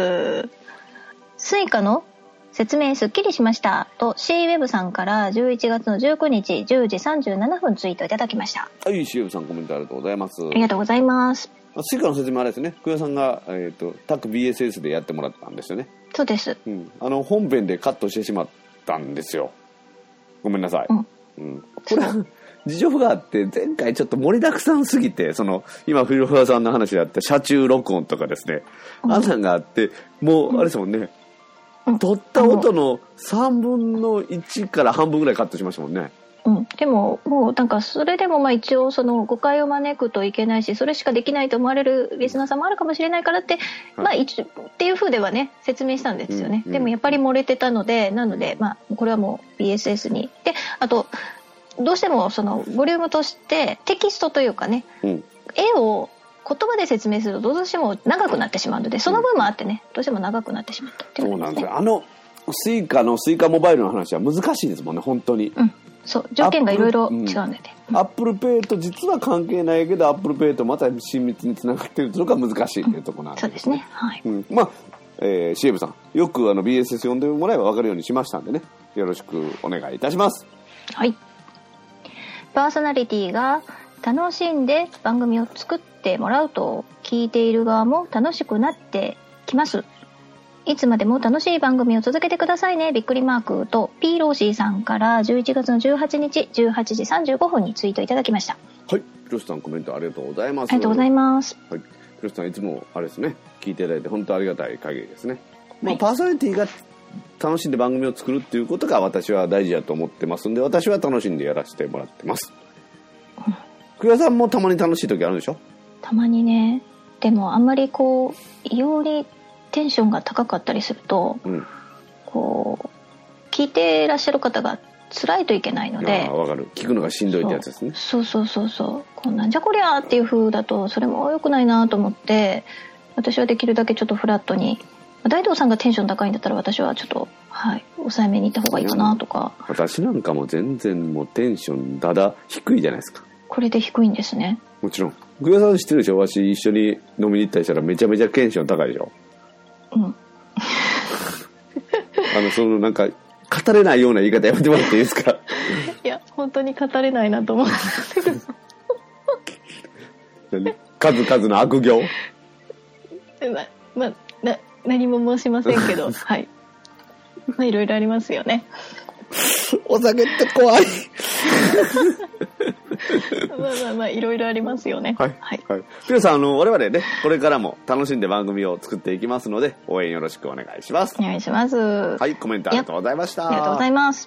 スイカの説明すっきりしましたと C-Web さんから11月の19日10時37分ツイートいただきました。 はい、C-Web さんコメントありがとうございます。 ありがとうございます。 スイカの説明あれですね。久代さんがタック BSS でやってもらったんですよね。 そうです。 うん。本編でカットしてしまったんですよ。ごめんなさい。うん。これ事情があって前回ちょっと盛りだくさんすぎて今古川さんの話であった車中録音とかですね、あんなんがあってもうあれですもんね。撮った音の3分の1から半分ぐらいカットしましたもんね。 でももうなんかそれでも一応誤解を招くといけないしそれしかできないと思われるリスナーさんもあるかもしれないからって、一応っていう風ではね説明したんですよね。でもやっぱり漏れてたのでなのでこれはもう BSS にであとどうしてもボリュームとしてテキストというかね、絵を言葉で説明するとどうしても長くなってしまうのでその分もあってね、どうしても長くなってしまったっていうことですね。 そうなんですよ。スイカモバイルの話は難しいですもんね本当に。 そう条件がいろいろ違うんだよね。 アップルペイと実は関係ないけどアップルペイとまた親密につながっているというのが難しいというところなんです、 そうですね。はい。 CM さんよくBSS 呼んでもらえば分かるようにしましたんでね、よろしくお願いいたします。 はい。パーソナリティが楽しんで番組を作ってもらうと聞いている側も楽しくなってきます。いつまでも楽しい番組を続けてくださいねびっくりマークとピーローシーさんから11月の18日18時35分にツイートいただきました。 はい、ひろしさんコメントありがとうございます。 ありがとうございます。 はい、ひろしさんいつもあれですね聞いていただいて本当ありがたい限りですね。パーソナリティが楽しんで番組を作るっていうことが私は大事だと思ってますんで私は楽しんでやらせてもらってます。久代さんもたまに楽しい時あるんでしょ？たまにね。でもあんまり異様にテンションが高かったりすると、聞いてらっしゃる方が辛いといけないので。 わかる。聞くのがしんどいってやつですね。 そうこんなんじゃこりゃっていう風だとそれも良くないなと思って私はできるだけちょっとフラットに大道さんがテンション高いんだったら私はちょっと抑えめに行った方がいいかなとか。 私なんかも全然もうテンションだだ低いじゃないですか。 これで低いんですね。 もちろん久代さん知ってるでしょ。私一緒に飲みに行ったりしたらめちゃめちゃテンション高いでしょ。なんか語れないような言い方やめてもらっていいですか？ いや本当に語れないなと思って数々の悪行何も申しませんけどはいいろいろありますよね。 お酒って怖いいろいろありますよね。はい。 皆さん我々ねこれからも楽しんで番組を作っていきますので応援よろしくお願いします。 お願いします。 はい、コメントありがとうございました。 ありがとうございます。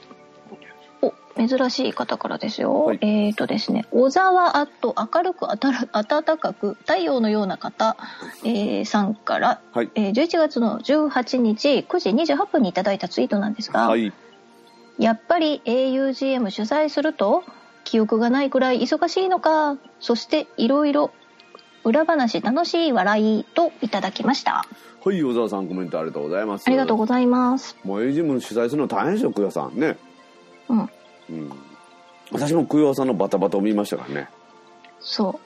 珍しい方からですよ。ですね、小沢明るく暖かく太陽のような方、さんから、11月の18日9時28分にいただいたツイートなんですが、やっぱり augm 主催すると記憶がないくらい忙しいのか、そしていろいろ裏話楽しい笑いといただきました。 はい、小沢さんコメントありがとうございます。 ありがとうございます。 もう augm の主催するの大変でしょ、久代さんね。私も久代さんのバタバタを見ましたからね。 そう、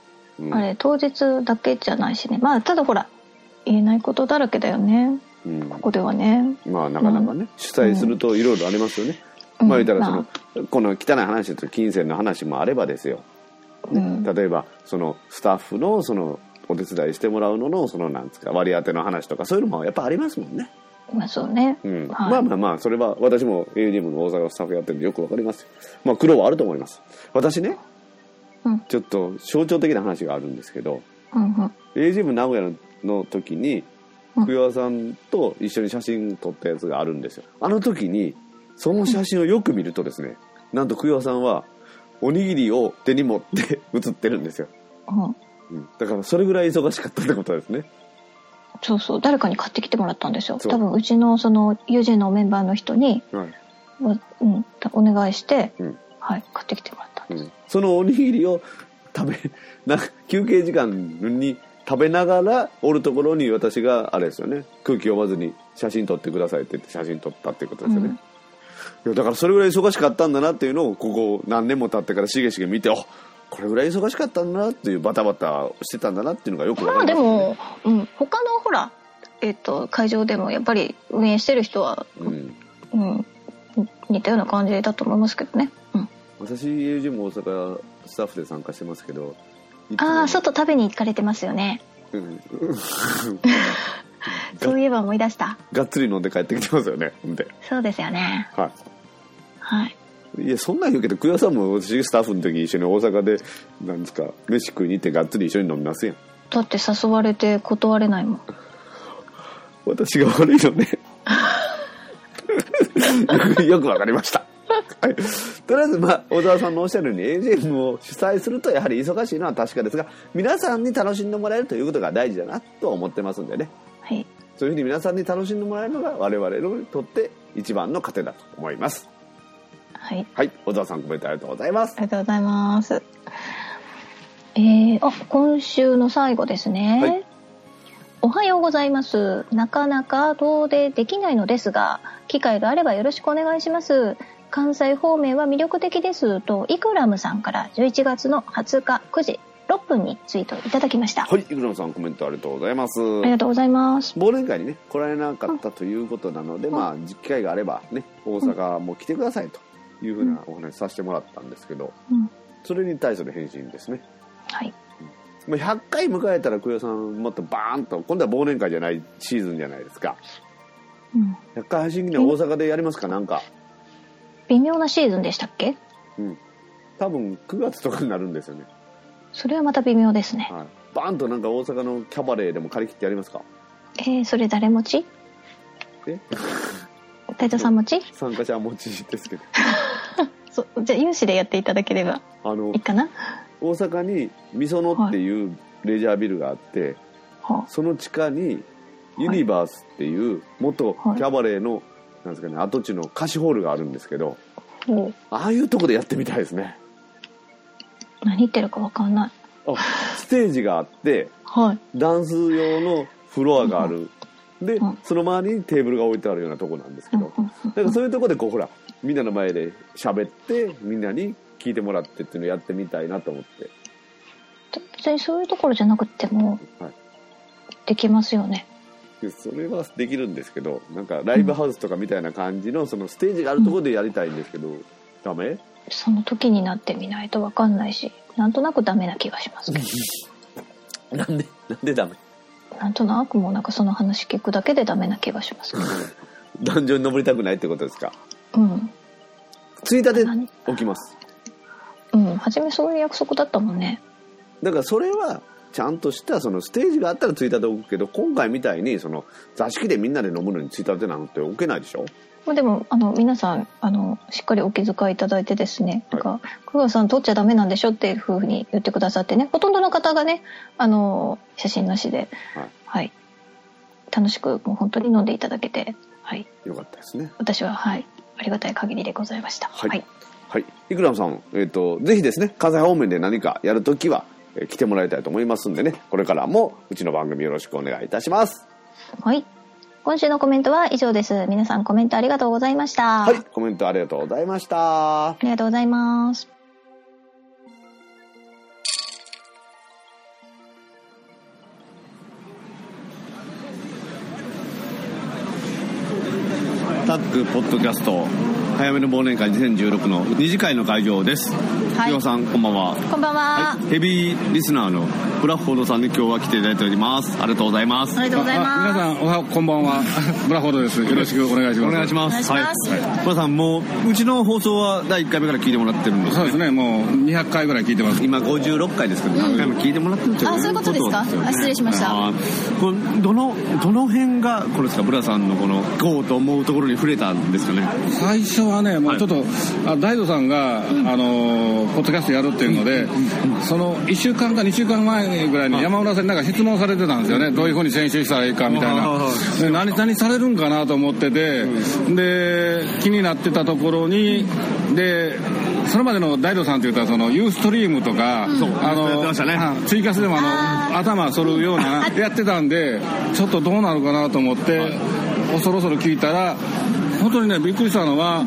あれ当日だけじゃないしね。ただほら言えないことだらけだよね、ここではね。 なかなかね、主催するといろいろありますよね。言ったらこの汚い話と金銭の話もあればですよ、例えばスタッフのお手伝いしてもらうののなんですか割り当ての話とかそういうのもやっぱありますもんね。 そうね。 それは私も augm の大阪スタッフやってるんでよくわかりますよ。苦労はあると思います。私ね、ちょっと象徴的な話があるんですけど、augm 名古屋の時に久代さんと一緒に写真撮ったやつがあるんですよ。あの時にその写真をよく見るとですね、なんと久代さんはおにぎりを手に持って写ってるんですよ。だからそれぐらい忙しかったってことですね。 そう誰かに買ってきてもらったんですよ。多分うちの友人のメンバーの人に、お願いして、買ってきてもらったんです。 そのおにぎりを休憩時間に食べながらおるところに私があれですよね、空気読まずに写真撮ってくださいって言って写真撮ったっていうことですよね。だからそれぐらい忙しかったんだなっていうのをここ何年も経ってからしげしげ見て、 これぐらい忙しかったんだなっていう、バタバタしてたんだなっていうのがよくわかりますね。 でも、他のほら、会場でもやっぱり運営してる人は、似たような感じだと思いますけどね。 私 AUG も大阪スタッフで参加してますけど、 外食べに行かれてますよね。そういえば思い出した。 がっつり飲んで帰ってきてますよね。 そうですよね。はい。 いや、そんなん言うけど、久谷さんも私スタッフの時一緒に大阪でなんですか、飯食いに行ってがっつり一緒に飲みますやん。 だって誘われて断れないもん。 私が悪いのね。よくわかりました。はい、とりあえず、小沢さんのおっしゃるように AGM を主催するとやはり忙しいのは確かですが、皆さんに楽しんでもらえるということが大事だなと思ってますんでね、 はい、 そういうふうに皆さんに楽しんでもらえるのが我々にとって一番の糧だと思います。はい、はい、小沢さんコメントありがとうございます。 ありがとうございます。今週の最後ですね、はい、おはようございます。なかなか遠出できないのですが、機会があればよろしくお願いします。関西方面は魅力的ですとイクラムさんから11月の20日9時6分にツイートいただきました。 はい、イクラムさんコメントありがとうございます。 ありがとうございます。 忘年会にね来られなかったということなので、機会があればね大阪も来てくださいというふうなお話させてもらったんですけど、それに対する返信ですね。はい。100回迎えたら久代さんもっとバーンと、今度は忘年会じゃないシーズンじゃないですか。100回配信記念大阪でやりますか？なんか微妙なシーズンでしたっけ？ 多分9月とかになるんですよね。 それはまた微妙ですね。 はい、バーンとなんか大阪のキャバレーでも借り切ってやりますか？ それ誰持ち？隊長さん持ち？ 参加者持ちですけど。 じゃあ有志でやっていただければいいかな。 大阪にみそのっていうレジャービルがあって、その地下にユニバースっていう元キャバレーのなんですかね、跡地の貸しホールがあるんですけど、ああいうとこでやってみたいですね。 何言ってるか分かんない。 ステージがあって、ダンス用のフロアがある。で、その周りにテーブルが置いてあるようなとこなんですけど、だからそういうとこでほらみんなの前で喋ってみんなに聞いてもらってっていうのをやってみたいなと思って。 別にそういうところじゃなくてもできますよね。 それはできるんですけど、なんかライブハウスとかみたいな感じのそのステージがあるところでやりたいんですけど、ダメ？ その時になってみないと分かんないし、なんとなくダメな気がしますけど。 なんでダメ？ なんとなくもうなんかその話聞くだけでダメな気がしますけど。 壇上に登りたくないってことですか？ついたて起きます。初めそういう約束だったもんね。だからそれはちゃんとしたそのステージがあったらついたて置くけど、今回みたいにその座敷でみんなで飲むのについたてなんて置けないでしょ。でも皆さんしっかりお気遣いいただいてですね、なんか久我さん取っちゃダメなんでしょっていうふうに言ってくださってね、ほとんどの方がね写真なしで、楽しくもう本当に飲んでいただけて、よかったですね。私はありがたい限りでございました。イクラムさん、ぜひですね関西方面で何かやるときは来てもらいたいと思いますんでね、これからもうちの番組よろしくお願いいたします。今週のコメントは以上です。皆さんコメントありがとうございました。コメントありがとうございました。ありがとうございます。タッグポッドキャスト早めの忘年会2016の2次会の会場です。岩さんこんばんは。こんばんは。ヘビーリスナーのブラッフォードさんに今日は来ていただいております。ありがとうございます。ありがとうございます。皆さんこんばんは。ブラッフォードです。よろしくお願いします。お願いします。ブラさんもううちの放送は第1回目から聞いてもらってるんですね。そうですね、もう200回ぐらい聞いてます。今56回ですけど何回も聞いてもらってるということですよね。そういうことですか。失礼しました。これどの辺がこれですか、ブラさんのこのこうと思うところに触れたんですかね。最初はね、もうちょっと大道さんがポッドキャストやるっていうので、その1週間か2週間前ぐらいに山村さんになんか質問されてたんですよね。どういうふうに編集したらいいかみたいな。で何されるんかなと思ってて、で気になってたところに、でそれまでの大道さんって言ったらそのユーストリームとかツイキャスでも頭反るようなやってたんで、ちょっとどうなるかなと思ってそろそろ聞いたら、本当にねびっくりしたのは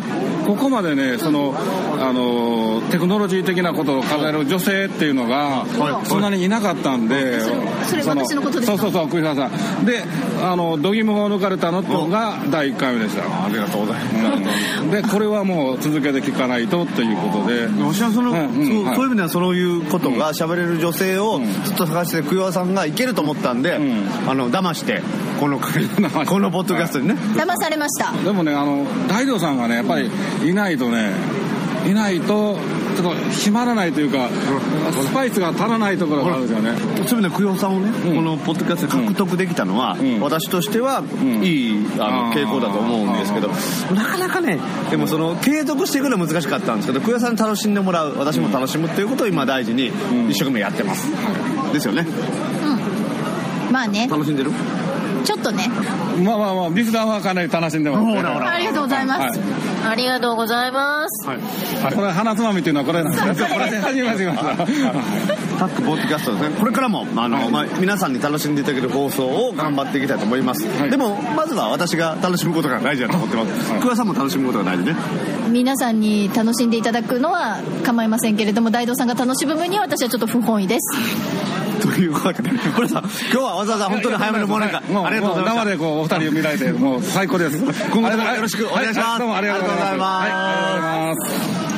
ここまでねテクノロジー的なことを数える女性っていうのがそんなにいなかったんで、 それ私のことですか？ そう栗原さんで度肝を抜かれたのが第1回目でした。 ありがとうございますでこれはもう続けて聞かないとということで、 私はそういう意味ではそういうことが喋れる女性をずっと探して栗原さんがいけると思ったんで、騙してこのポッドキャストにね騙されました。 でもね大道さんがねやっぱりいないとちょっと締まらないというか、スパイスが足らないところがあるんですよね。 そういう意味で栗原さんをね、このポッドキャストで獲得できたのは、私としてはいい傾向だと思うんですけど、なかなかねでも継続していくのは難しかったんですけど、栗原さんに楽しんでもらう、私も楽しむっていうことを今大事に一生懸命やってます、ですよね。 まあね、 楽しんでる？ ちょっとね、 まあリスナーはかなり楽しんでます、ね、 ありがとうございます、ありがとうございます、 これ鼻つまみっていうのはこれなんですよ。これで始めますタックポッドキャストですね。これからも皆さんに楽しんでいただける放送を頑張っていきたいと思います、でもまずは私が楽しむことが大事だと思ってます。桑さんも楽しむことが大事ね。 皆さんに楽しんでいただくのは構いませんけれども、大道さんが楽しむ分には私はちょっと不本意ですというわけで、これさ今日はわざわざ本当に早めの忘年会ありがとうございました。 生でお二人を見られてもう最高です。 今後ともよろしくお願いします。 どうもありがとうございます。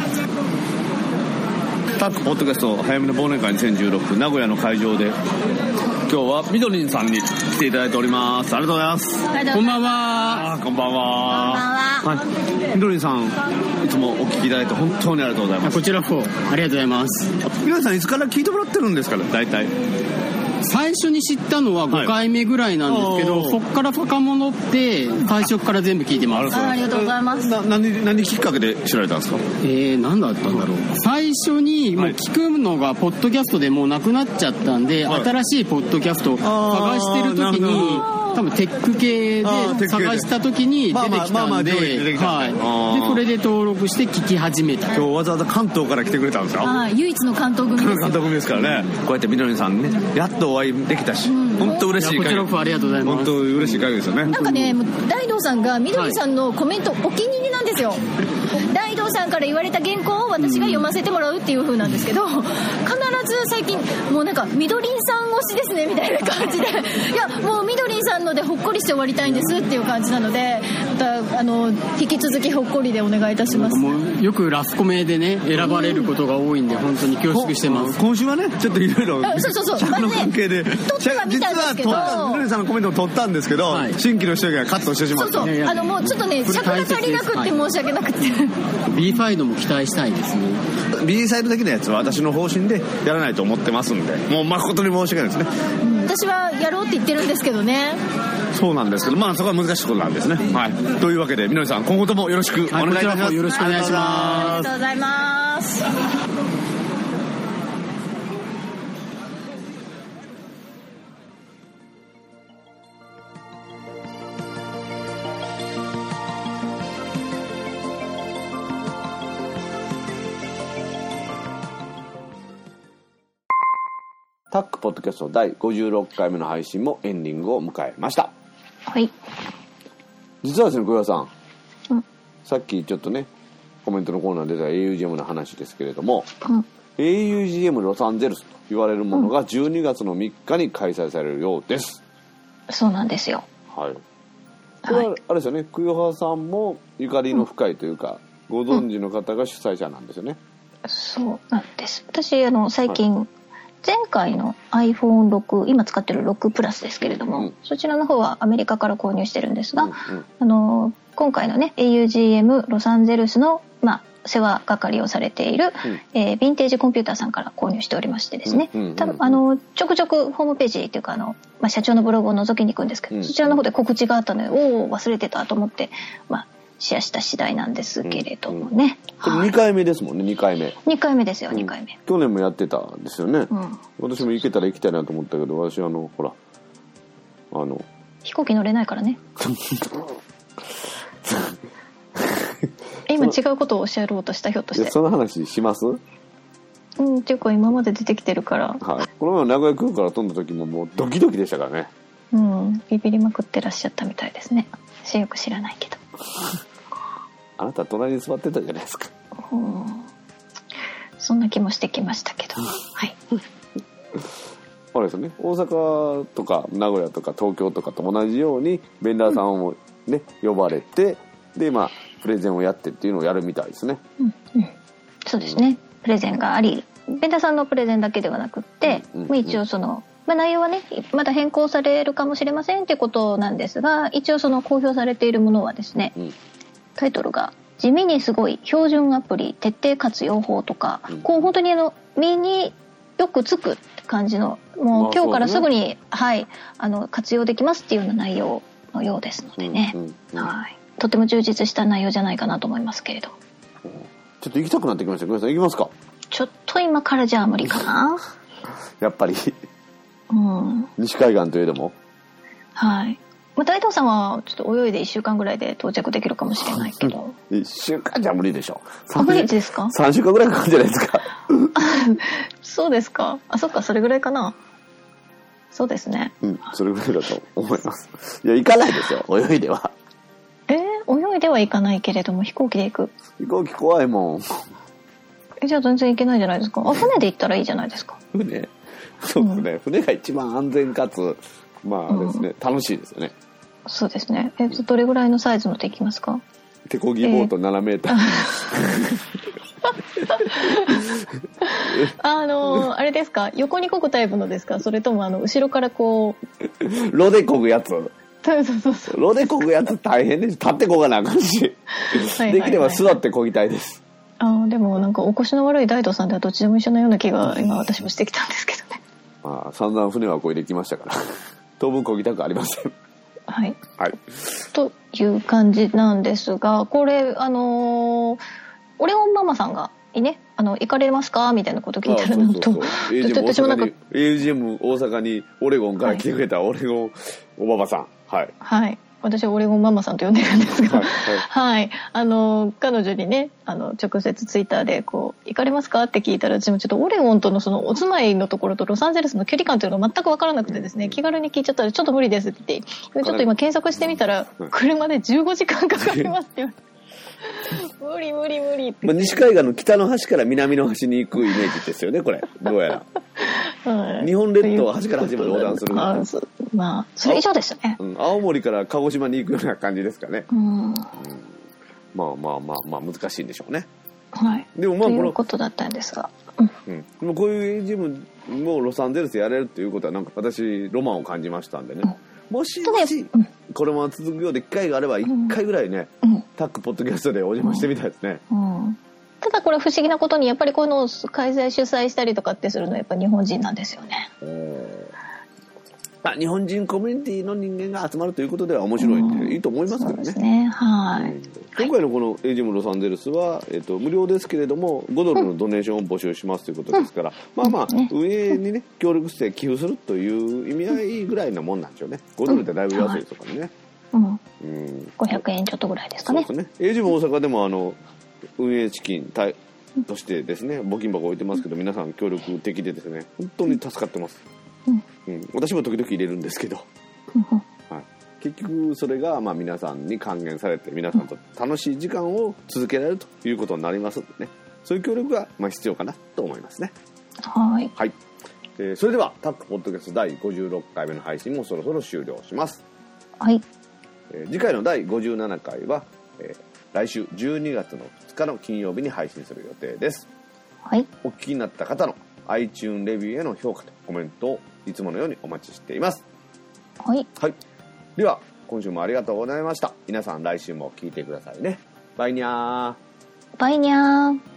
タックポッドキャスト早めの忘年会2016名古屋の会場で今日はみどりんさんに来ていただいております。ありがとうございます。 こんばんは。 こんばんは。みどりんさんいつもお聞きいただいて本当にありがとうございます。 こちらこそありがとうございます。 みどりんさんいつから聞いてもらってるんですかね。大体最初に知ったのは5回目ぐらいなんですけど、そっから遡って最初から全部聞いてます。 ありがとうございます。 何きっかけで知られたんですか？ 何だったんだろう。最初にもう聞くのがポッドキャストでもうなくなっちゃったんで、新しいポッドキャストを探してる時に多分テック系で探した時に出てきたんで、でそれで登録して聞き始めた。 今日わざわざ関東から来てくれたんですか？ 唯一の関東組です。 関東組ですからね。こうやってみどりさんねやっとお会いできたし、本当嬉しい限り。 こちらこそありがとうございます。 本当嬉しい限りですよね。 なんかね、大道さんがみどりさんのコメントお気に入りなんですよ。大道さんから言われた原稿を私が読ませてもらうっていう風なんですけど、必ず最近もうなんかみどりんさん推しですねみたいな感じで、いやもうみどりんさんのでほっこりして終わりたいんですっていう感じなので、また引き続きほっこりでお願いいたします。 もうよくラスコメでね選ばれることが多いんで本当に恐縮してます。 今週はねちょっといろいろそう尺の関係で撮っては見たんですけど、 みどりさんのコメントを取ったんですけど、新規の人がカットしてしまった。 もうちょっとね尺が足りなくって申し訳なくて B サイドも期待したいですね。 B サイド的なやつは私の方針でやらないと思ってますんで、もう誠に申し訳ないですね。 私はやろうって言ってるんですけどね。 そうなんですけど、そこは難しいことなんですね。というわけでみどりさん今後ともよろしくお願いいたします。 よろしくお願いします。 ありがとうございます。 タックポッドキャスト第56回目の配信もエンディングを迎えました。 はい。 実はですね、小岩さん、さっきちょっとねコメントのコーナーで出た augm の話ですけれども、augm ロサンゼルスと言われるものが12月の3日に開催されるようです。 そうなんですよ。 はい。これはあれですよね、栗原さんもゆかりの深いというか、ご存知の方が主催者なんですよね。 そうなんです。私最近、前回の iPhone6 今使ってる6プラスですけれども、そちらの方はアメリカから購入してるんですが、今回のね augm ロサンゼルスの世話係をされている、ヴィンテージコンピューターさんから購入しておりましてですね、多分ちょくちょくホームページっていうか社長のブログを覗きに行くんですけど、そちらの方で告知があったので忘れてたと思ってシェアした次第なんですけれどもね。 これ2回目ですもんね。2回目ですよ。2回目、 去年もやってたんですよね。私も行けたら行きたいなと思ったけど、私ほら飛行機乗れないからね今違うことをおっしゃろうとした。ひょっとしてその話します？ っていうか今まで出てきてるから、 この前名古屋空港から飛んだ時ももうドキドキでしたからね。 ビビりまくってらっしゃったみたいですね。よく知らないけどあなた隣に座ってたじゃないですか。 そんな気もしてきましたけど、はい。 あれですね、大阪とか名古屋とか東京とかと同じようにベンダーさんをね、呼ばれて、でまあプレゼンをやってっていうのをやるみたいですね。 そうですね。プレゼンがあり、ベンダーさんのプレゼンだけではなくって、一応その、内容はねまだ変更されるかもしれませんってことなんですが、一応その公表されているものはですね、タイトルが地味にすごい標準アプリ徹底活用法とか、こう本当に身によくつくって感じの、もう今日からすぐに、はい、活用できますっていうような内容のようですのでね、はい、とても充実した内容じゃないかなと思いますけれど。 ちょっと行きたくなってきました。皆さん行きますか？ ちょっと今からじゃ無理かなやっぱり西海岸といえども、 はい。大東さんはちょっと泳いで1週間ぐらいで到着できるかもしれないけど 1週間じゃ無理でしょ。 無理ですか ？3週間ぐらいかかるんじゃないですかそうですか。そっか、それぐらいかな。そうですね。 それぐらいだと思います。いや、行かないですよ、泳いでは。 泳いでは行かないけれども飛行機で行く。 飛行機怖いもん。 じゃあ全然行けないじゃないですか。船で行ったらいいじゃないですか。 船？そうですね、船が一番安全かつまあですね、楽しいですよね。 そうですね。どれぐらいのサイズので行きますか？ 手漕ぎボート7メーター。 あれですか？横に漕ぐタイプのですか？それとも後ろからこう。ロで漕ぐやつ。 そう。 ロで漕ぐやつ大変です。立って漕がなあかんし。できれば座って漕ぎたいです。 でもなんかお腰の悪い大東さんではどっちでも一緒のような気が今私もしてきたんですけどね。 散々船は漕いできましたから当分漕ぎたくありません。 はい、 はい、 という感じなんですが、これオレオンママさんがね、行かれますかみたいなこと聞いたら、なんと AGM 大阪にオレゴンから来てくれたオレゴンおばばさん、はい、 私はオレゴンママさんと呼んでるんですが、はい、彼女にね直接ツイッターでこう行かれますかって聞いたら、私もちょっとオレゴンとのそのお住まいのところとロサンゼルスの距離感というのが全く分からなくてですね、気軽に聞いちゃったらちょっと無理ですって言って、ちょっと今検索してみたら車で15時間かかりますって言われて無理って、 西海岸の北の端から南の端に行くイメージですよね、これどうやら。日本列島は端から端まで横断するまあそれ以上ですよね。 青森から鹿児島に行くような感じですかね。まあ難しいんでしょうね。 はい。 でもということだったんですが、 でもこういう AGM もロサンゼルスやれるっていうことはなんか私ロマンを感じましたんでね。もしこれも続くようで機会があれば1回ぐらいね、タックポッドキャストでお邪魔してみたいですね。 ただこれ不思議なことにやっぱりこういうのを開催主催したりとかってするのはやっぱ日本人なんですよね。 日本人コミュニティの人間が集まるということでは面白いんでいいと思いますけどね。 そうですね。はい。 今回のこの AGM ロサンゼルスは、無料ですけれども5ドルのドネーションを募集しますということですから、運営にね協力して寄付するという意味合いぐらいなもんなんでしょうね。5ドルってだいぶ安いですからね。 500円ちょっとぐらいですかね。 そうですね。AGM 大阪でも運営資金としてですね募金箱置いてますけど、皆さん協力的でですね本当に助かってます。私も時々入れるんですけど、結局それが皆さんに還元されて皆さんと楽しい時間を続けられるということになりますのでね、そういう協力が必要かなと思いますね。 はい、 それではタックポッドキャスト第56回目の配信もそろそろ終了します。 はい。 次回の第57回は、来週12月の2日の金曜日に配信する予定です。 はい。 お聞きになった方の iTunes レビューへの評価とコメントをいつものようにお待ちしています。 はい。 では今週もありがとうございました。皆さん来週も聞いてくださいね。バイニャー。 バイニャー。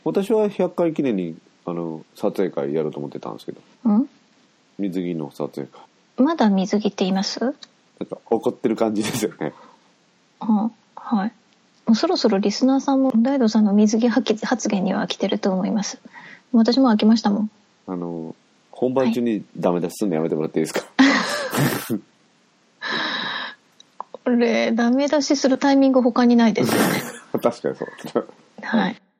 私は100回記念に撮影会やろうと思ってたんですけど。水着の撮影会。 まだ水着って言います？ なんか怒ってる感じですよね。 はい。もうそろそろリスナーさんも大道さんの水着発言には飽きてると思います。私も飽きましたもん。 本番中にダメ出しするのやめてもらっていいですか？ これダメ出しするタイミング他にないですよね。 確かにそう。 はい。